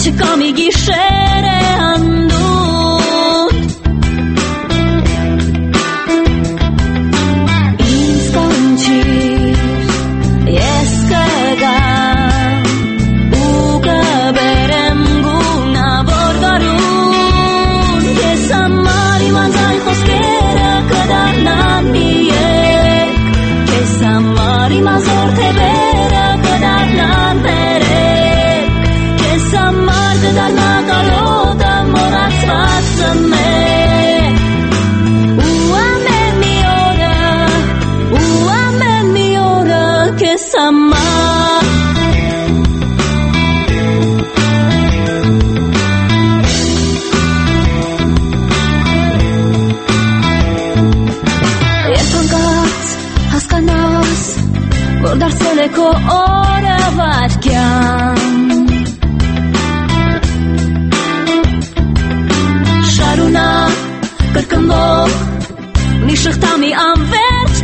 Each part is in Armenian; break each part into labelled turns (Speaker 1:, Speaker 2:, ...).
Speaker 1: չկա մի գիշեր է հանդուտ ինձ կանչիր ես կգամ ու կբերեմ գունավոր գարուն ես համար իմ անձայն խոսքերը կդառնան մի երեք ես համար իմ ազոր թևերը կդառնան տերեք ես համար կդառնա կարոտը մոռացված զմեք ու ամեն մի օրը քեզ համար երբ անկած հասկանաս որ դարձել է քո օրը վայրկյան շարունակ կրկնվող մի շղթա մի անվերջ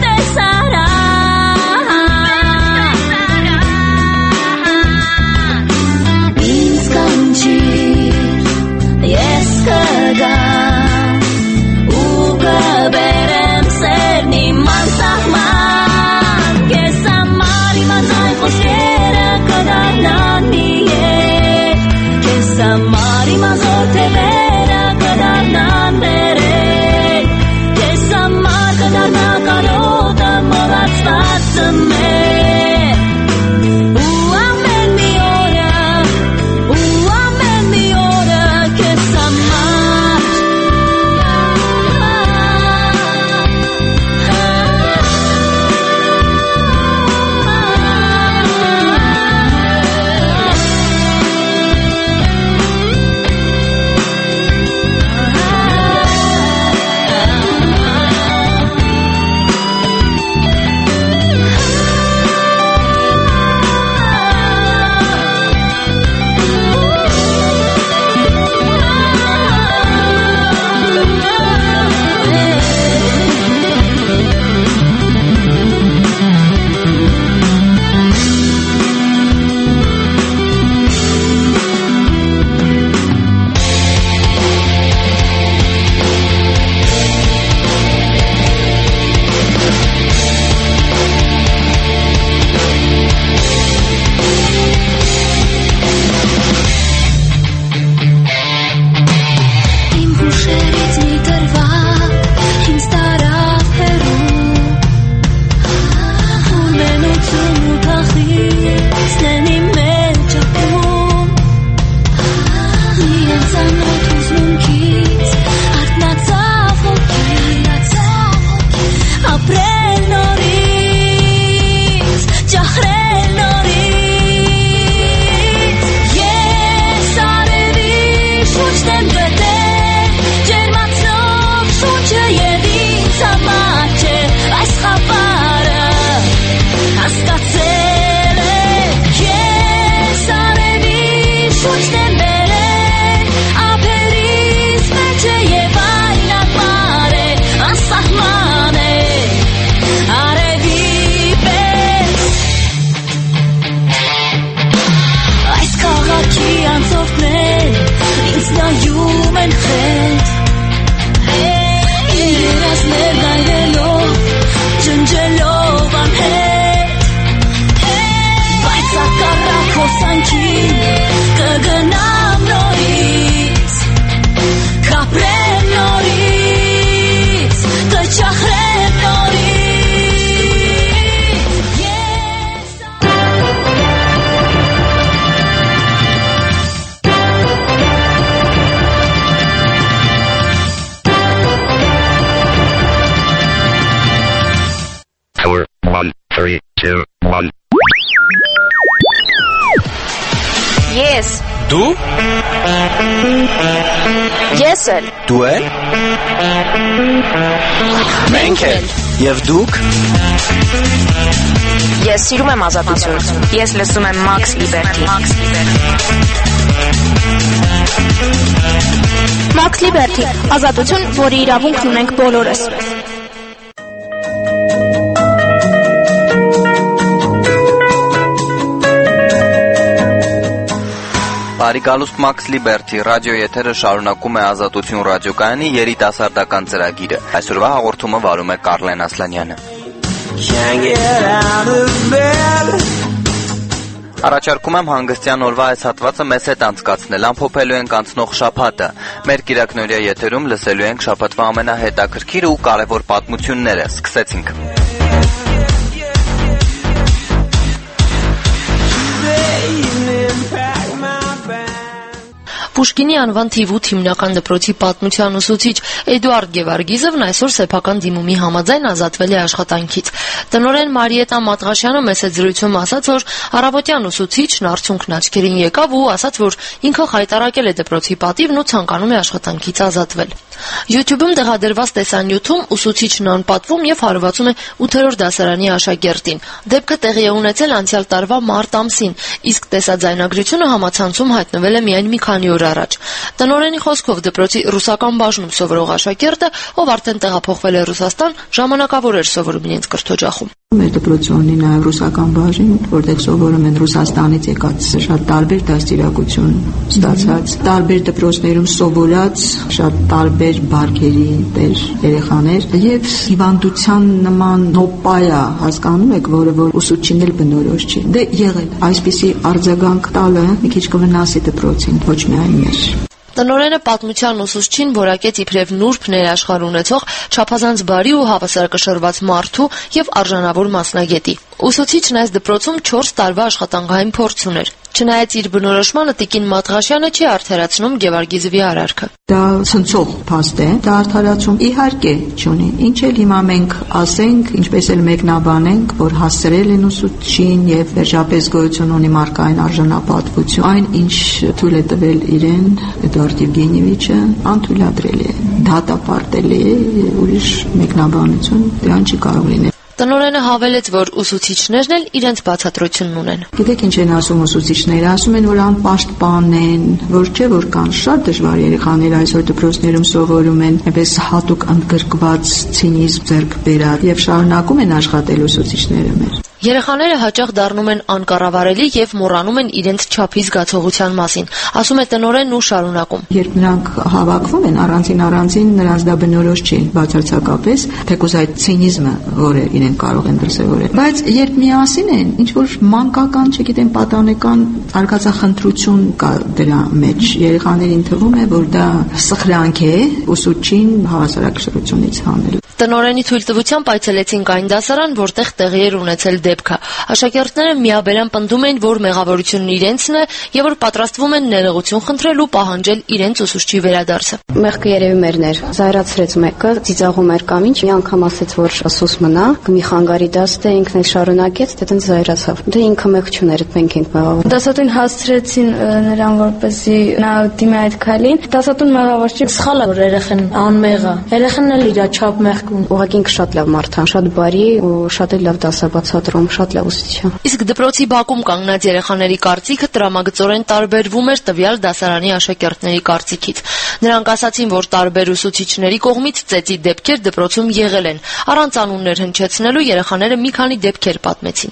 Speaker 1: տեսարան ինձ կանչիր ես կգամ ու կբերեմ սերն իմ անսահման ես համար իմ անձայն խոսքերը կդառնան մի երեք ես համար իմ ազոր թևերը կդառնան տերեք ես համար կդառնա կարոտը մոռացված զմեք ու ամեն մի օրը քեզ համար
Speaker 2: Ես
Speaker 3: Դու
Speaker 2: Ես էլ
Speaker 3: Դու էլ Մենք էլ Եվ դուք
Speaker 2: Ես սիրում եմ ազատություն Ես լսում եմ Max Liberty Max Liberty Ազատություն, որի իրավունքն ունենք բոլորս
Speaker 3: Բարի գալուստ Մաքս Լիբերթի ռադիո եթերը շարունակում է Ազատություն ռադիոկայանի երիտասարդական ծրագիրը։ Այսօրվա հաղորդումը վարում է Կարլեն Ասլանյանը։ Առաջարկում եմ հանգստյան օրվա այս հատվածը մեզ հետ անցկացնել, ամփոփելու ենք անցնող շաբաթը։ Մեր կիրակնօրյա եթերում լսելու ենք շաբաթվա ամենահետաքրքիր ու կարևոր պատմությունները։ Սկսեցինք։
Speaker 4: Պուշկինի անվան թիվ 8 հիմնական դպրոցի պատմության ուսուցիչ Էդուարդ Գևարգիզովն այսօր սեփական դիմումի համաձայն ազատվել է աշխատանքից։ Տնօրեն Մարիետա Մատղաշյանը մեծ զրույցում ասաց, որ առավոտյան ուսուցիչն արցունքն աչքերին եկավ ու ասաց, որ ինքը խայտարակել է դպրոցի պատիվն ու ցանկանում է աշխատանքից ազատվել։ YouTube-ում տեղադրված տեսանյութում ուսուցիչն անպատվում եւ հարվածում է 8-րդ դասարանի աշակերտին։ Դեպքը տեղի է ունեցել անցյալ տարվա մարտ ամսին, իսկ տեսաձայնագրությունը համացանցում հայտնվել է միայն մի քանի օր առաջ։ Տնօրենի խոսքով դպրոցի ռուսական բաժնում սովորող աշակերտը, ով արդեն տեղափոխվել է Ռուսաստան, ժամանակավոր էր սովորում իրենց կրթօջախում։
Speaker 5: Մեր դպրոցը ունի նաև ռուսական բաժին, որտեղ սովորում են Ռուսաստանից եկած շատ տարբեր դաստիարակություն ստացած, տարբեր դպրոցներում սովորած շատ տարբեր բարգերի տեր երեխաներ եւ հիվանդության նման նոպայա հասկանում եք, որը ուսուցչին էլ բնորոշ չի։ Դե եղել այսպիսի արձագանք տալը մի քիչ կվնասի դպրոցին, ոչ միայն մեր։
Speaker 4: Տնօրենը պատմության ուսուցչին որակեց իբրև նուրբ ներաշխար ունեցող, չափազանց բարի ու հավասարակշռված մարդու եւ արժանավոր մասնագետի։ Ուսուցիչն այս դպրոցում 4 տարվա աշխատանքային փորձ ուներ։ Չնայած իր բնորոշմանը տիկին Մատղաշյանը չի արդարացնում Գևարգիզովի արարքը։
Speaker 5: Դա ցնցող փաստ է, դա արդարացում իհարկե չունի։ Ինչ էլ հիմա մենք ասենք, ինչպես էլ մեկնաբանենք, որ հասցրել են ուսուցչին եւ վերջապես գոյություն ունի մարդկային արժանապատվություն, այն ինչ թույլ է տվել իրեն Էդուարդ Եվգենիևիչը, անթույլատրելի է, դատապարտելի է, ուրիշ մեկնաբանություն դրան չի կարող լինել։
Speaker 4: Տնօրենը հավելեց, որ ուսուցիչներն էլ իրենց բացատրությունն ունեն։
Speaker 5: Գիտեք ինչ են ասում ուսուցիչները, ասում են, որ անպաշտպան են, որ չէ, որ կան շատ դժվար երեխաներ այսօր դպրոցներում սովորում են, այնպես հատուկ ընդգրկված ցինիզմ ձեռք բերած եւ շարունակում են աշխատել ուսուցիչները մեր։
Speaker 4: Երեխաները հաճախ դառնում են անկառավարելի եւ մոռանում են իրենց չափի զգացողության մասին, ասում է տնօրենն ու շարունակում։
Speaker 5: Երբ նրանք հավաքվում են առանձին, նրանց դա բնորոշ չի բացարձակապես, թեկուզ այդ ցինիզմը, որը իրենք կարող են դրսևորել։ Բայց երբ միասին են, ինչ որ մանկական, չգիտեմ, պատանեկան արգածախնդրություն կա դրա մեջ, երեխաներին թվում է, որ դա սխրանք է ուսուցչին հավասարակշռությունից հանել։
Speaker 4: Տնօրենի թույլտվությամբ այցելեցինք այն դասարան, որտեղ տեղի էր ունեցել դեպքը։ Աշակերտները միաբերան պնդում էին, որ մեղավորությունն իրենցն է եւ որ պատրաստվում են ներողություն խնդրել ու պահանջել իրենց ուսուցչի վերադարձը։
Speaker 6: Մեղքը երևի մերն էր։ Զայրացրեց մեկը, ծիծաղում էր կամ ինչ, մի անգամ ասեց, որ սուս մնա, մի խանգարի դաս դե ինքն էլ շարունակեց, դե տենց զայրացավ։ Դե ինքը մեղ չուներ, մենք ենք մեղավոր։
Speaker 7: Դասատուն հասցրեցին նրան, որպեսզի նա դիմի այդ քայլին։ Դասատուն մեղավոր չի, սխալ է, որ երեխան անմեղ է։ Երեխան էլ իր չափ մեղ
Speaker 6: Ուղղակի ինքը շատ լավ մարդ է, շատ բարի ու շատ էլ լավ դասաբացատրում, շատ լավ ուսուցիչ։
Speaker 4: Իսկ դպրոցի բակում կանգնած երեխաների կարծիքը տրամագծորեն տարբերվում էր տվյալ դասարանի աշակերտների կարծիքից։ Նրանք ասացին, որ տարբեր ուսուցիչների կողմից ծեծի դեպքեր դպրոցում եղել են։ Առանց անուններ հնչեցնելու երեխաները մի քանի դեպքեր պատմեցին։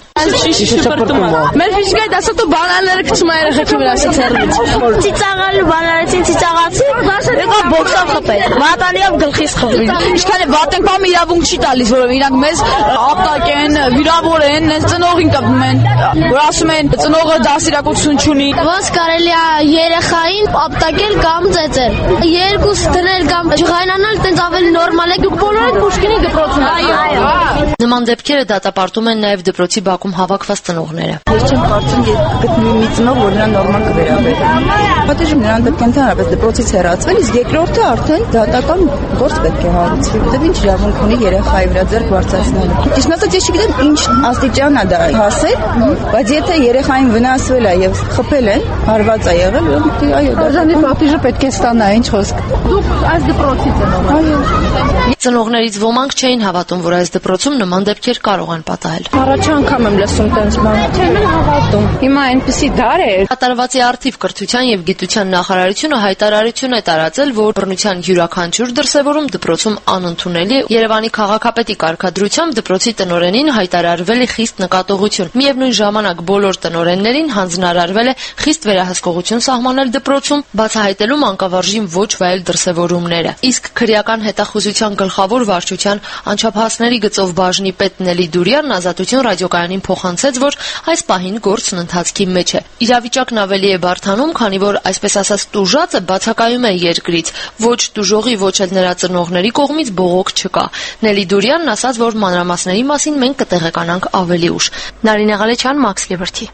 Speaker 7: Մեր ֆիզիկայի դասատու բանալները գցում է երեխեքի վրա ցերվից։ Ծիծաղալու բանալեցին, ծիծաղացի, եկա բոքսով խփել։ Վատանիով գլխից խփել։ Ինչքան է վատենք բամ իրավունք չի տալիս, որով իրանք մեզ ապտակ են, վիրավոր են, նենց ծնողին կպնում են, որ ասում են ծնողը դաստիարակություն չունի։ Ոնց կարելի է երեխային ապտակել կամ ծեծել։ Երկուս դնել կամ ջղայնանալ, տենց ավելի նորմալ է։ Դուք բոլորը Պուշկինի դպրոցում եք։ Այո։
Speaker 4: Նման դեպքերը դատապարտում են նաև դպրոցի բակում հավաքված ծնողները։
Speaker 8: Ես չեմ կարծում, երբ գտնվի մի ծնող, որ նրան նորմալ կվերաբերվի։ Պատժում նրան պետք է ընդհանրապես դպրոցից հեռացվել, իսկ երկրորդը արդեն դատական գործ պետք է հարուցվի, որտեղ ինչ իրավունք ունի երեխայի վրա ձեռք բարձրացնելու։ Իսկ ասած ես չգիտեմ ինչ աստիճան է դա հասել, բայց եթե երեխային վնասվել է եւ խփել են, հարված է եղել, ուրեմն այո, դարձանի պատիժը պետք է ստանա, ինչ խոսք։ Դուք այս դպրոցից եք։ Այո։
Speaker 4: Ծնողներից ոմանք չէին հավատում, որ այս դպրոցում նման դեպքեր կարող են պատահել։
Speaker 7: Առաջ անգամ եմ լսում տենց բան։ Չեմ հավատում։ Հիմա այնպեսի դար է։
Speaker 4: Կատարվածի արդիվ կրթության եւ գիտության նախարարությունը հայտարարություն է տարածել, որ բռնության յուրաքանչյուր դրսևորում դպրոցում անընդունելի է Երևանի քաղաքապետի կարգադրությամբ դպրոցի տնօրենին հայտարարվել է խիստ նկատողություն։ Միևնույն ժամանակ բոլոր տնօրեններին հանձնարարվել է խիստ վերահսկողություն սահմանել դպրոցում, բացահայտելու մանկավարժին ոչ վայել դրսևորումները։ Իսկ քրեական հետախուզության գլխավոր վարչության անչափահասների գծով բաժնի պետ Նելի Դուրյանն Ազատություն ռադիոկայանին փոխանցեց, որ այս պահին գործն ընթացքի մեջ է։ Իրավիճակն ավելի է բարդանում, քանի որ այսպես ասած տուժածը բացակայում է երկրից, ոչ տուժողի, ոչ էլ նրա ծնողների կողմից բողոք չկա։ Նելի Դուրյանն ասաց, որ մանրամասների մասին մենք կտեղեկանանք ավելի ուշ։ Նարինե Ղալեչյան, Մաքս Լիբերթի։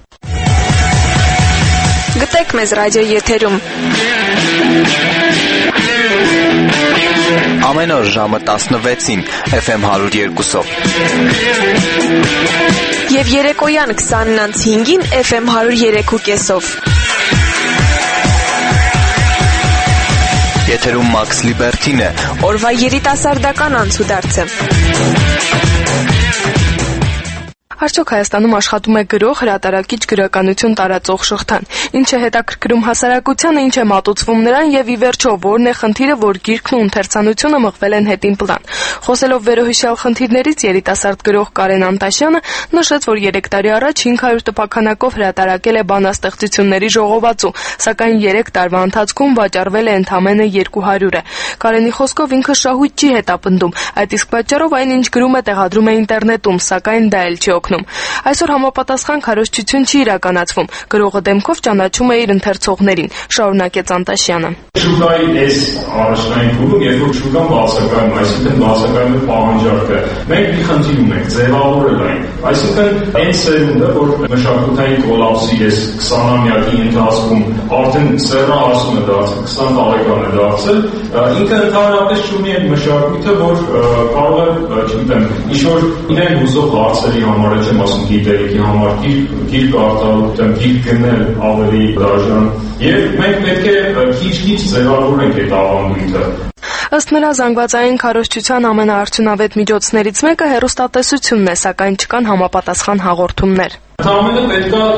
Speaker 2: Գտեք մեզ ռադիոյի եթերում։
Speaker 3: Ամեն օր ժամը 16-ին FM 102-ով։
Speaker 2: Եվ երեկոյան 20:05-ին FM 103.5-ով։
Speaker 3: Եթերում Մաքս Լիբերթին է։
Speaker 2: Օրվա երիտասարդական անցուդարձը։
Speaker 9: Արդյոք Հայաստանում աշխատում է գրող, հրատարակիչ, գրականություն տարածող շղթան։ Ինչ է հետաքրքրում հասարակությանը, ինչ է մատուցվում նրան եւ ի վերջո որն է խնդիրը, որ գիրքն ու ընթերցանությունը մղվել են հետին պլան։ Խոսելով վերոհիշյալ խնդիրներից, երիտասարդ գրող Կարեն Անտաշյանը նշեց, որ 3 տարի առաջ 500 տպաքանակով հրատարակել է բանաստեղծությունների ժողովածու, սակայն 3 տարվա ընթացքում վաճառվել է ընդամենը 200-ը։ Կարենի խոսքով ինքը շահույթ չի հետապնդում, այդ իսկ պատճառով այնինչ գրում է տեղադրում է ինտերնետում, սակայն դա էլ չի օգնում։ Այսօր համապատասխան քարոզչություն չի իրականացվում։ Գրողը դեմքով ճանաչում է իր ընթերցողներին, շարունակեց Անտաշյանը։
Speaker 10: Շուկայի այս առաջնային փուլում, երբ որ շուկան բացակայում, այսինքն բացակայում է պահանջարկը, մենք մի խնդիր ունենք, ձևավորել այն։ Այսինքն այն սերունդը, որ մշակութային կոլապսի այս 20-ամյակի ընթացքում արդեն սեռահասուն է դարձել, 20 տարեկան է դարձել, ինքը ընդհանրապես չունի այն մշակույթը, որ կարող է, չգիտեմ, ինչ-որ իրեն հուզող հարցերի համար, չեմ ասում գիտելիքի համար, գիրք արտադրել, գիրք գնել ավելի դաժան, եւ մենք պետք է քիչ-քիչ ձևավորենք այդ ավանդույթը։
Speaker 9: Ըստ նրա, զանգվածային քարոզչության ամենաարդյունավետ միջոցներից մեկը հեռուստատեսությունն է, սակայն չկան համապատասխան հաղորդումներ։
Speaker 10: Ընդամենը պետք է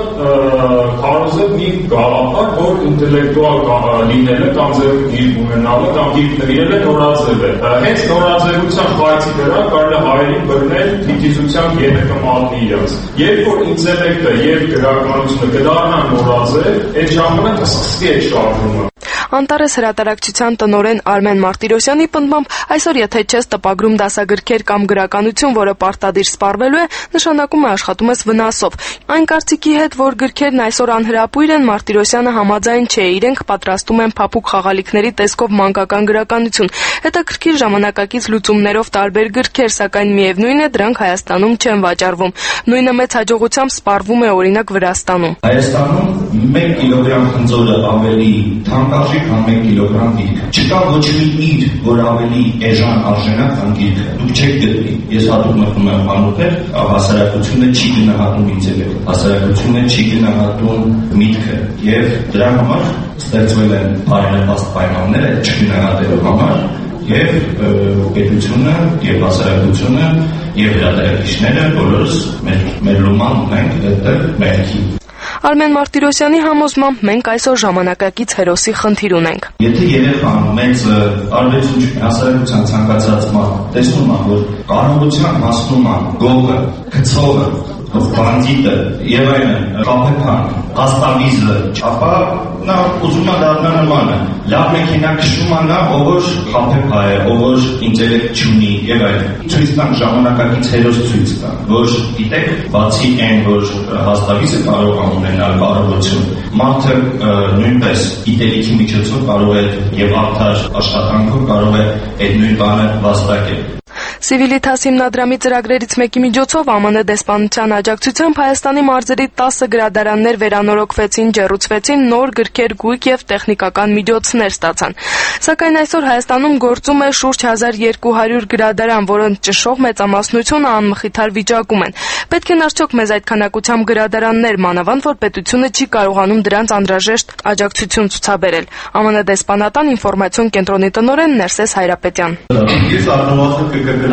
Speaker 10: քարոզել մի գաղափար, որ ինտելեկտուալ լինելը կամ ձեր գիրք ունենալը կամ գիրք նվիրելը նորաձև է։ Հենց նորաձևության խայծի վրա կարելի է հայերին բռնել դիտիզության գենը մատնի իրաց։ Երբ որ ինտելեկտը եւ գրականությունը կդառնան նորաձև, այդ ժամանակ կսկսի այդ շարժումը։
Speaker 9: Անտարես հրատարակչության տնօրեն Արմեն Մարտիրոսյանի պնդմամբ, այսօր եթե չես տպագրում դասագրքեր կամ գրականություն, որը պարտադիր սպառվելու է, նշանակում է աշխատում ես վնասով։ Այն կարծիքի հետ, որ գրքերն այսօր անհրապույր են, Մարտիրոսյանը համաձայն չէ, իրենք պատրաստում են փափուկ խաղալիքների տեսքով մանկական գրականություն։ Հետաքրքիր ժամանակակից լուծումներով տարբեր գրքեր, սակայն միևնույն է, դրանք Հայաստանում չեն վաճառվում։ Նույնը մեծ հաջողությամբ սպառվում է օրինակ Վրաստանում։
Speaker 11: Հայաստանում 1 կիլոգրամ խնձորը ավելի թանկարժեք, քան 1 կիլոգրամ գիրք։ Չկա ոչ մի իր, որ ավելի էժան արժանա, քան գիրքը։ Դուք չեք գտնի։ Ես հատուկ մտնում եմ խանութներ, հասարակությունը չի գնահատում ինձ, հասարակությունը չի գնահատում միտքը, եւ դրա համար ստեղծվել են բարենպաստ պայմաններ այդ չգնահատելու համար, եւ պետությունը, եւ հասարակությունը, եւ հրատարակիչները բոլորս մեր լոման ունենք այդտեղ մեղքի։
Speaker 9: Արմեն Մարտիրոսյանի համոզմամբ մենք այսօր ժամանակակից հերոսի խնդիր ունենք։
Speaker 11: Եթե երեխան մեծ արվեստություն չունի, հասարակության ցանկացած մարդ տեսնում է, որ կարողության հասնում է գողը, գցողը, բանդիտը եւ այլն, կապեփան, կաստավիզը, ապա նա ուզում է դառնալ նմանը։ Լավ մեքենա քշում է նա, ով որ կապեփա է, ով որ ինտելեկտ չունի եւ այլն։ Ցույց տան ժամանակակից հերոս ցույց տան, որ գիտեք, բացի այն, որ հաստավիզը կարող է ունենալ կարողություն, մարդը նույնպես գիտելիքի միջոցով կարող է եւ արդար աշխատանքով կարող է այդ նույն բանը վաստակել։
Speaker 9: Civitas հիմնադրամի ծրագրերից մեկի միջոցով ԱՄՆ դեսպանության աջակցությամբ Հայաստանի մարզերի 10 գրադարաններ վերանորոգվեցին, ջեռուցվեցին, նոր գրքեր, գույք եւ տեխնիկական միջոցներ ստացան։ Սակայն այսօր Հայաստանում գործում է շուրջ 1200 գրադարան, որոնց ճնշող մեծամասնությունը անմխիթար վիճակում են։ Պետք են արդյոք մեզ այդ քանակությամբ գրադարաններ, մանավանդ որ պետությունը չի կարողանում դրանց անհրաժեշտ աջակցություն ցուցաբերել։ ԱՄՆ դեսպանատան ինֆորմացիոն կենտրոնի տնօրեն Ներսես Հայրապետյան։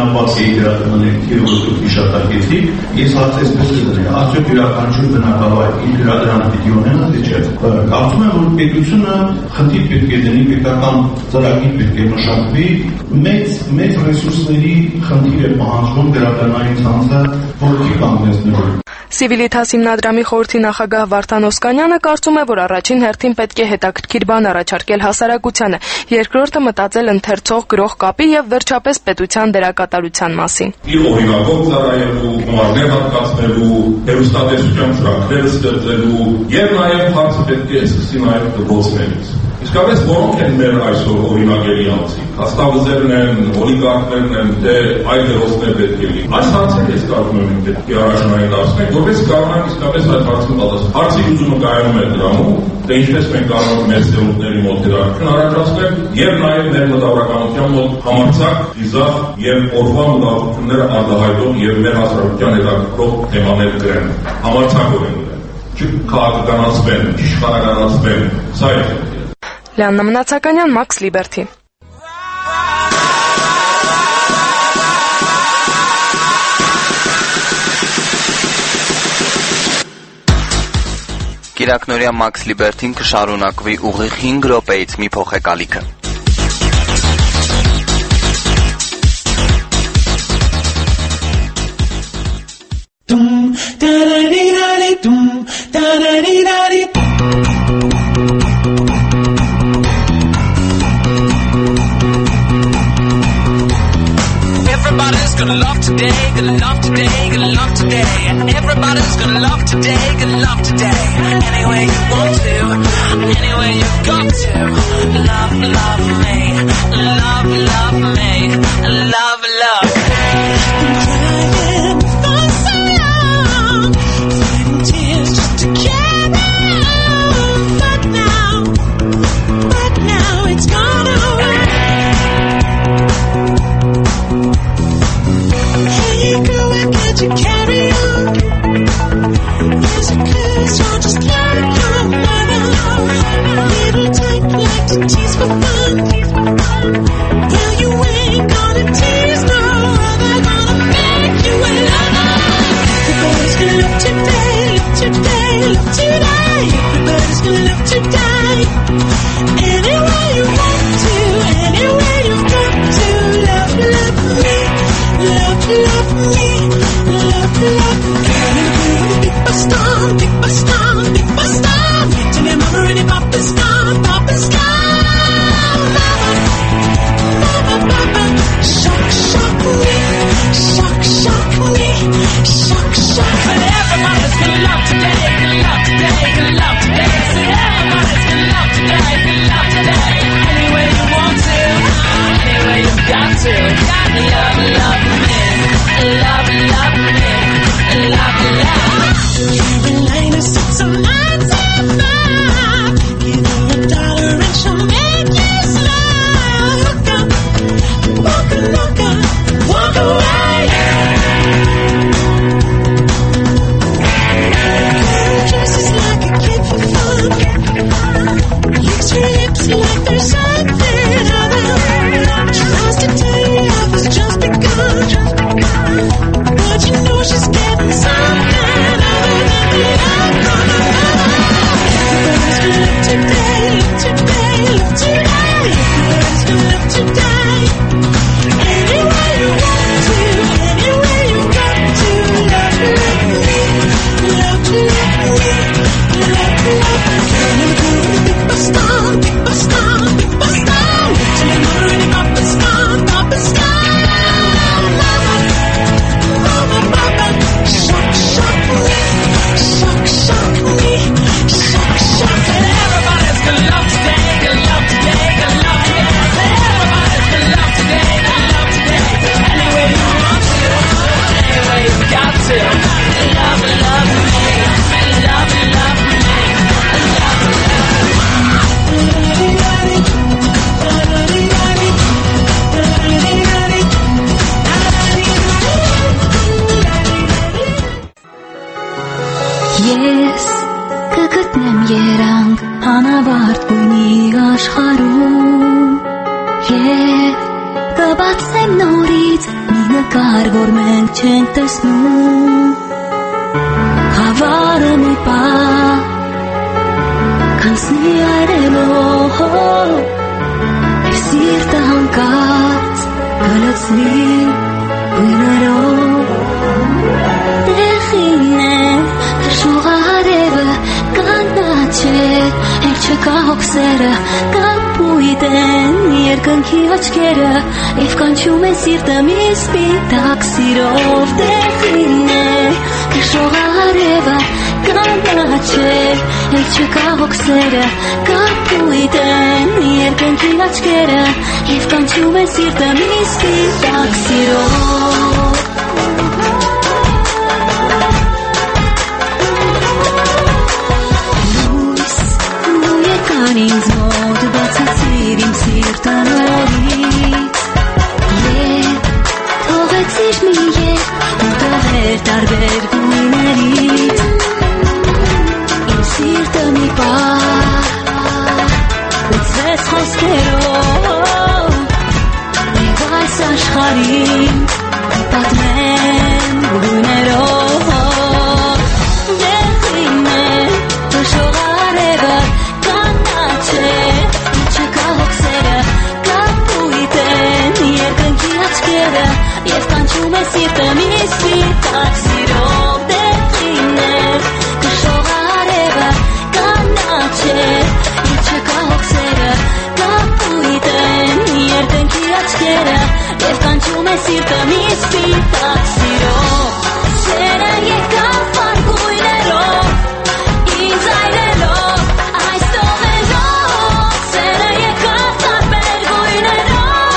Speaker 11: բնապատկի գրականների թիվը հիշատակեցի, ես հարցեցպես կդնեի, արդյոք յուրաքանչյուր բնակավայր իր գրադարանը պիտի ունենա, թե չէ։ Կարծում եմ, որ պետությունը խնդիր պետք է դնի, պետական ծրագիր պետք է մշակվի, մեծ ռեսուրսների խնդիր է պահանջվում գրադարանային ցանցը որքի կանգնեցնելու։
Speaker 9: Civitas հիմնադրամի խորհրդի նախագահ Վարդան Օսկանյանը կարծում է, որ առաջին հերթին պետք է հետաքրքիր բան առաջարկել հասարակությանը, երկրորդը մտածել ընթերցող գրող կապի եւ վերջապես պետության դերակատարության մասին։
Speaker 10: Իր օրինակով ծառայելու, գումարներ հատկացնելու, հեռուստատեսության ծրագրեր ստեղծելու եւ նաեւ հարցը պետք է սկսի նաեւ դպրոցներից։ Իսկապես որոնք են մեր այսօր օրինակելի անձիկ, հաստավզերն են, օլիգարխներն են, թե այլ հերոսներ պետք է լինի։ Այս հարցերը ես կարծում եմ պետք է առաջնահերթացնենք, որպես կարողանանք իսկապես այդ հարցին պատասխանել։ Հարցի լուծումը կայանում է դրանում, թե ինչպես մենք կարող ենք մեր սերունդների մոտ գրականություն առաջացնել եւ նաեւ մեր մտավորականության մոտ համարձակ, իզավ եւ օրվա մտահոգությունները արտահայտող եւ մեր հասարակության հետաքրքրող թեմաներ գրեն։ Համարձակորեն գրեն։ Չքաղաքականացվեն, իշխանականացվեն, սա է։
Speaker 9: Լիաննա Մնացականյան, Max Liberty։
Speaker 3: Կիրակնորյա Max Liberty-ն կշարունակվի ուղիղ 5 րոպեից մի փոխեկալիքը։
Speaker 1: Everybody's gonna love today, gonna love today, gonna love today. Everybody's gonna love today, gonna love today. Any way you want to, any way you got to. Love, love me, love, love me, love, love me. Crying for so long, fighting tears just to carry on. But now it's gone away. Hey girl, why can't you carry on? Is it 'cause you're just like your mother? Little type like to tease for fun. Well, you ain't gonna tease no other, gonna make you another. Everybody's gonna love today, love today, love today. Everybody's gonna love today. Any way you want to, any way you got to. Love, love me, love, love me, love, love me. Big bus down, big bus down, big bus down. Till your mama and your papa's gone, papa's gone. Mama, mama, shock, shock me, shock, shock me, shock, shock. But everybody's gonna love today, gonna love today, gonna love today. So everybody's gonna love today, gonna love today. Any way you want to, any way you got to. Love, love me, love, love me, love, love. Carolina sits on 95. Give her $1 and she'll make you smile. Hook up, walk away. Girl dresses like a kid for fun. Licks her lips like there's something other. Tries to tell you love has just begun. But you know she's getting something other than the love from her mother. Everybody's gonna love today, love today, love today. Everybody's gonna love today. Any way you want to, any way you got to. Love, love me, love, love me, love, love me. Girl, big bus down, big bus down, big bus down. Till your mama and your papa's gone, papa's gone. Mama, mama, mama, shock, shock me, shock, shock me, shock, shock. And everybody's gonna love today, gonna love today, gonna love today. Everybody's gonna love today, gonna love today. Any way you want to, any way you got to. Love, love me, love, love me, love, Ես կգտնեմ երանք անավարտ գույնի աշխարհում և կբացեմ նորից մի նկար, որ մենք չենք տեսնում, հավարը մի պահ կանցնի այրելով, և սիրտը հանկարծ կլցվի գույներով։ Տեղին է թշնող արևը, կանաչել, էլ չկա հոգսերը, կապույտ են երկնքի աչքերը, և կանչում է սիրտը մի սպիտակ սիրով։ Տեղին է թշնող արևը, կանաչել, էլ չկա հոգսերը, կապույտ են երկնքի աչքերը, և կանչում է սիրտը մի սպիտակ սիրով։ Ինձ մոտ բացացիր իմ սիրտը նորից, և թողեցիր մի երկ ու տվեր տարբեր գույներից, իմ սիրտը մի պահ լցվեց խոսքերով, և այս աշխարհին պատմեմ գույներով։ Դեղին է թշնող արևը, և կանչում է սիրտը մի սպիտակ սիրով։ Տեղին է թշնող արևը, կանաչել, և չկա հոգսերը, կապույտ են երկնքի աչքերը, և կանչում է սիրտը մի սպիտակ սիրով։ Սերը եկավ վարգույներով, ինձ այրելով, այս տողերով, սերը եկավ տարբեր գույներով,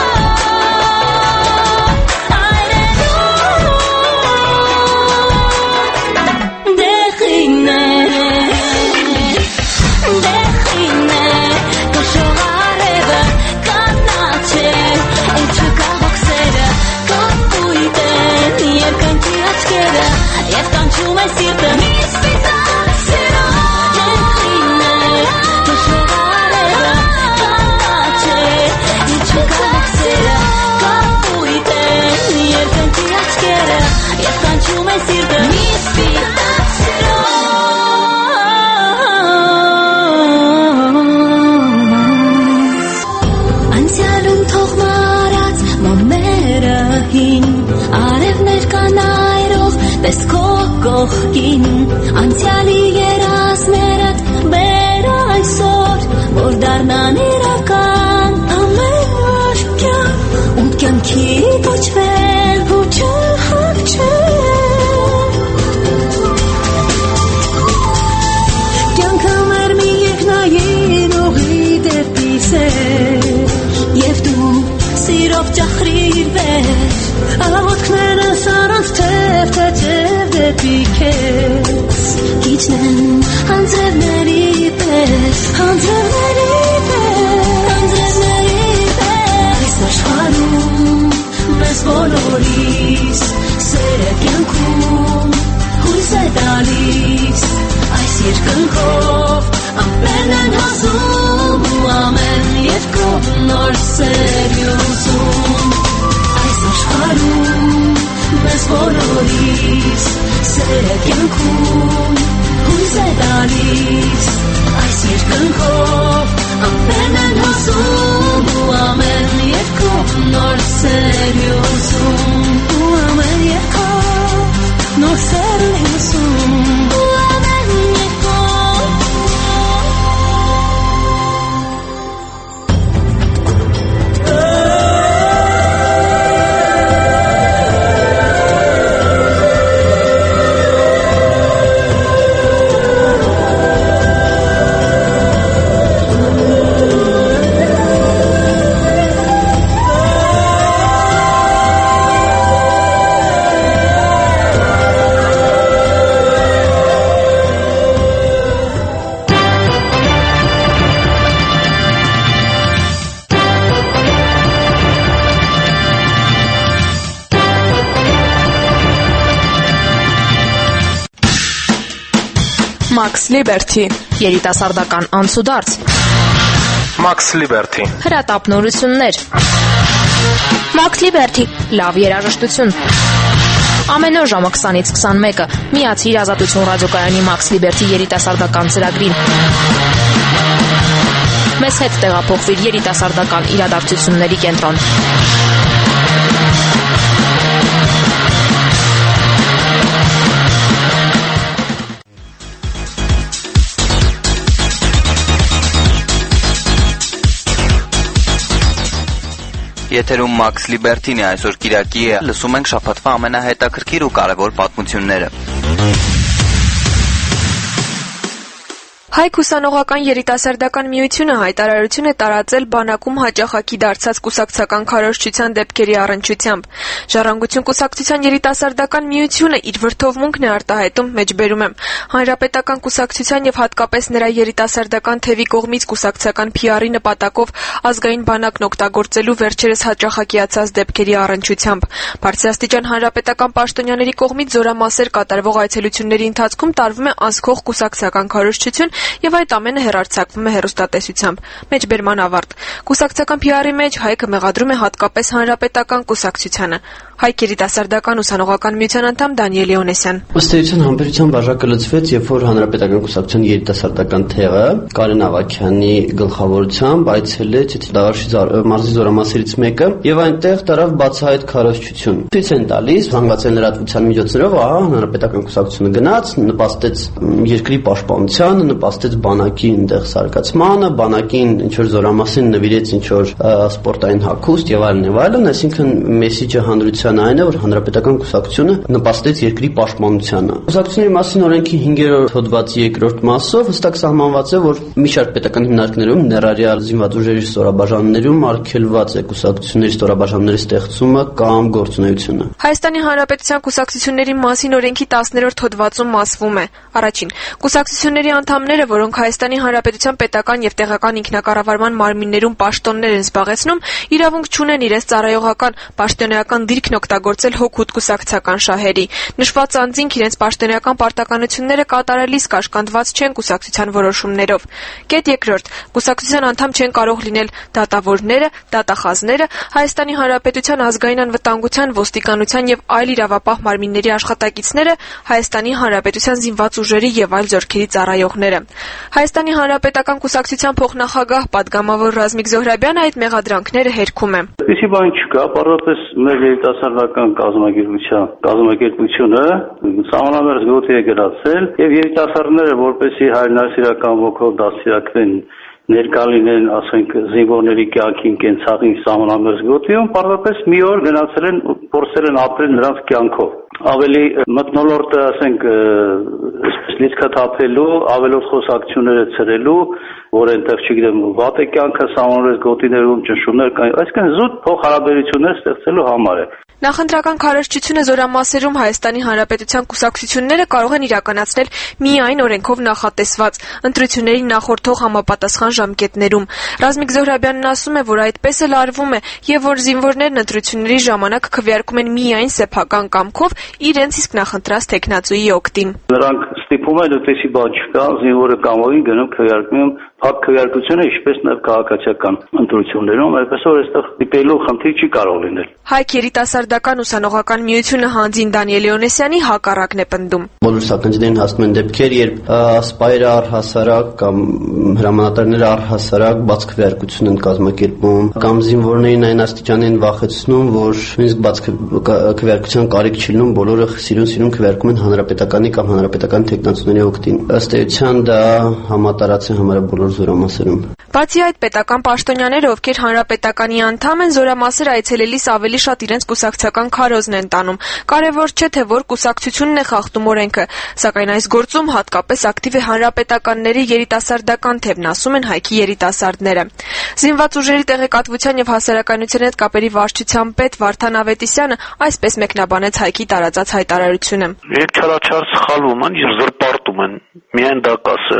Speaker 1: և կանչում է սիրտը մի սպիտակ սիրով։ Տեղին է թշնող արևը, կանաչել, և չկա հոգսերը, կապույտ են երկնքի աչքերը, և կանչում է սիրտը մի սպիտակ սիրով։ Անցյալում թող մարած մամերը հին, արևներ կանայրող տեսքով կողքին, անցյալի երազներդ բեր այսօր, որ դառնան իրական ամեն վարքյան, ու կյանքի կոչվել ու չհավչել։ Կյանքը մեր մի երկնային ուղի դեպի սեր, և դու սիրով ճախրիր վեր, աղոթքներս առանց թև թեթև դեպի քեզ, իջնեն անձրևների պես, անձրևների պես, այս աշխարհում մեզ բոլորիս, սերը կյանքում հույս է տալիս, այս երկնքով ամեն են հասում, ու ամեն երկով նոր սեր յուզում, այս աշխարհում մեզ բոլորիս, սերը կյանքում հույս է տալիս, այս երկնքով ամեն են հասում, ու ամեն երկով նոր սեր յուզում, ու ամեն երկով նոր սեր յուզում, ու ամեն երկով
Speaker 9: Max Liberty, երիտասարդական անցուդարձ։
Speaker 12: Max Liberty,
Speaker 4: հրատապնորություններ։
Speaker 2: Max Liberty
Speaker 12: լավ երաժշտություն։ Ամեն օր ժամը 20-ից 21-ը միացիր Ազատություն ռադիոկայանի Max Liberty երիտասարդական ծրագրին։ Մեզ հետ տեղափոխվիր երիտասարդական իրադարձությունների կենտրոն։
Speaker 3: Եթերում Max Liberty-ն է, այսօր Կիրակի է, լսում ենք շաբաթվա ամենահետաքրքիր ու կարևոր պատմությունները։
Speaker 9: Հայք ուսանողական երիտասարդական միությունը հայտարարություն է տարածել բանակում հաճախակի դարձած կուսակցական քարոզչության դեպքերի առնչությամբ։ Ժառանգություն կուսակցության երիտասարդական միությունը իր վրդովմունքն է արտահայտում, մեջբերում եմ, հանրապետական կուսակցության եւ հատկապես նրա երիտասարդական թևի կողմից կուսակցական PR-ի նպատակով ազգային բանակն օգտագործելու վերջերս հաճախակիացած դեպքերի առնչությամբ։ Բարձրաստիճան հանրապետական պաշտոնյաների կողմից զորամասեր կատարվող այցելությունների ընթացքում տարվում է անսքող կուսակցական քարոզչություն եւ այդ ամենը հեռարձակվում է հեռուստատեսությամբ։ Մեջբերման ավարտ։ Կուսակցական PR-ի մեջ Հայքը մեղադրում է հատկապես հանրապետական կուսակցությանը։ Հայք երիտասարդական ուսանողական միության անդամ Դանիել Լեոնեսյան։
Speaker 13: Ըստ էության համբերության բաժակը լցվեց, երբ որ հանրապետական կուսակցության երիտասարդական թեղը Կարեն Ավագյանի գլխավորությամբ այցելեց Դավարշի մարզի զորամասերից մեկը եւ այնտեղ տարավ բացահայտ քարոզչություն։ Ցույց են տալիս զանգվածային լրատվության միջոցներով, հանրապետական կուսակցությունը գնաց, նպաստեց երկրի պաշտպանությանը, նպաստեց բանակի այնտեղ սարկացմանը, բանակին ինչ որ զորամասին նվիրեց ինչ որ սպորտային հագուստ եւ այլն, այսինքն մեսիջը հանրության այն է, որ հանրապետական կուսակցությունը նպաստեց երկրի պաշտպանությանը։ Կուսակցությունների մասին օրենքի 5-րդ հոդվածի 2-րդ մասով հստակ սահմանված է, որ մի շարք պետական հիմնարկներում, ներառյալ զինված ուժերի ստորաբաժանումներում արգելված է կուսակցությունների ստորաբաժանումների ստեղծումը կամ գործունեությունը։
Speaker 9: Հայաստանի Հանրապետության կուսակցությունների մասին օրենքի 10-րդ հոդվածում ասվում է. Առաջին, կուսակցությունների անդամները, որոնք Հայաստանի Հանրապետության պետական եւ տեղական ինքնակառավարման մարմիններում պաշտոններ են զբաղեցնում, իրավունք չունեն իրենց ծառայողական պաշտոնեական դիրքն օգտագործել հօգուտ կուսակցական շահերի։ Նշված անձինք իրենց պաշտոնեական պարտականությունները կատարելիս կաշկանդված չեն կուսակցության որոշումներով։ Կետ երկրորդ, կուսակցության անդամ չեն կարող լինել դատավորները, դատախազները, Հայաստանի Հանրապետության ազգային անվտանգության, ոստիկանության եւ այլ իրավապահ մարմինների աշխատակիցները, Հայաստանի Հանրապետության զինված ուժերի եւ այլ զորքերի ծառայողները։ Հայաստանի Հանրապետական կուսակցության փոխնախագահ պատգամավոր Ռազմիկ Զոհրաբյանը այդ մեղադրանքները հերքում է։
Speaker 14: Այսի բան չկա, պարզապես մեր երիտասարդական կազմակերպությունը սահմանամերձ գոթի է գրացել եւ երիտասարդները որպեսզի հայրենասիրական ոգով դաստիարակվեն ներկա լինեն, ասենք, զինվորների կյանքին, կենցաղին սահմանամերձ գոտիում, պարզապես մի օր գնացել են, փորձել են ապրել նրանց կյանքով։ Ավելի մթնոլորտը, ասենք, լիցքը թափելու, ավելորդ խոսակցությունները ցրելու, որ այնտեղ, չգիտեմ, վատ է կյանքը սահմանամերձ գոտիներում ճնշումներ կան, այսինքն զուտ փոխհարաբերություններ ստեղծելու համար է։
Speaker 9: Նախընտրական քարոզչությունը զորամասերում Հայաստանի Հանրապետության կուսակցությունները կարող են իրականացնել միայն օրենքով նախատեսված ընտրությունների նախորդող համապատասխան ժամկետներում։ Ռազմիկ Զոհրաբյանն ասում է, որ այդպես էլ արվում է եւ որ զինվորներն ընտրությունների ժամանակ քվեարկում են միայն սեփական կամքով իրենց իսկ նախընտրած տեխնացուի օգտին։
Speaker 14: Նրանք ստիպում են, այդպեսի բան չկա, զինվորը կամովին գնում քվեարկում փակ քվեարկությունը, ինչպես նաեւ քաղաքացիական ընտրություններում, այդպես որ այստեղ դիպելու խնդիր չի կարող լինել։
Speaker 9: Հայք երիտասարդական ուսանողական միությունը հանձին Դանիել Լեոնեսյանի հակառակն է պնդում։
Speaker 13: Բոլոր սահմաններին հասնում են դեպքեր, երբ սպայրը առհասարակ կամ հրամանատարները առհասարակ բաց քվեարկություն են կազմակերպում, կամ զինվորներին այն աստիճանին վախեցնում, որ նույնիսկ բաց քվեարկության կարիք չի լինում, բոլորը սիրուն քվեարկում են հանրապետականի կամ հանրապետական տեխնացուների օգտին։ Ըստ էության դա համատարած է համարը բոլոր զորամասերում։
Speaker 9: Բացի այդ, պետական պաշտոնյաները, ովքեր հանրապետականի անդամ են, զորամասեր այցելելիս ավելի շատ իրենց կուսակցական քարոզն են տանում։ Կարևոր չէ, թե որ կուսակցությունն է խախտում օրենքը, սակայն այս գործում հատկապես ակտիվ է հանրապետականների երիտասարդական թևն, ասում են Հայքի երիտասարդները։ Զինված ուժերի տեղեկատվության եւ հասարակայնության հետ կապերի վարչության պետ Վարդան Ավետիսյանը այսպես մեկնաբանեց Հայքի տարածած հայտարարությունը։
Speaker 15: Երբ չարաչար սխալվում են եւ զրպարտում են, միայն դա կասեմ,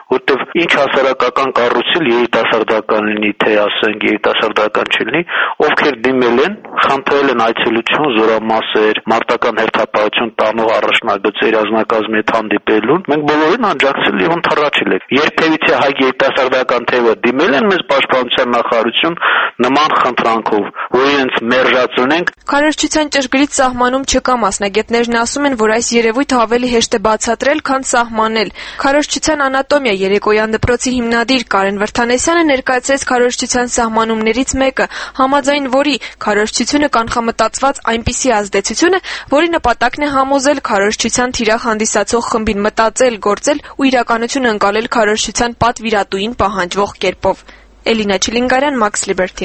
Speaker 15: որտեվ ինչ հասարակական կառույցել երիտասարդական լինի, թե ասենք երիտասարդական չլինի, ովքեր դիմել են, խնդրել են այցելություն, զորամասեր, մարտական հերթապահություն տանող առաջնագծեր անձնակազմի հետ հանդիպելուն, մենք բոլորին աջակցել եւ ընթառաջել ենք։ Երբևիցե հայ երիտասարդական թևը դիմել են մեզ պաշտպանության նախարարություն նման խնդրանքով, որ իրենց մերժած ունենք։
Speaker 9: Քարոզչության ճշգրիտ սահմանում չկա, մասնագետներն ասում են, որ այս երևույթը ավելի հեշտ է բացատրել, քան սահմանել։ Քարոզչության անատոմիա երեկոյան դպրոցի հիմնադիր Կարեն Վրթանեսյանը ներկայացրեց քարոզչության սահմանումներից մեկը, համաձայն որի քարոզչությունը կանխամտածված այնպիսի ազդեցություն է, որի նպատակն է համոզել քարոզչության թիրախ հանդիսացող խմբին մտածել, գործել ու իրականությունը ընկալել քարոզչության պատվիրատուին պահանջվող կերպով։ Էլինա Չիլինգարյան, Max Liberty։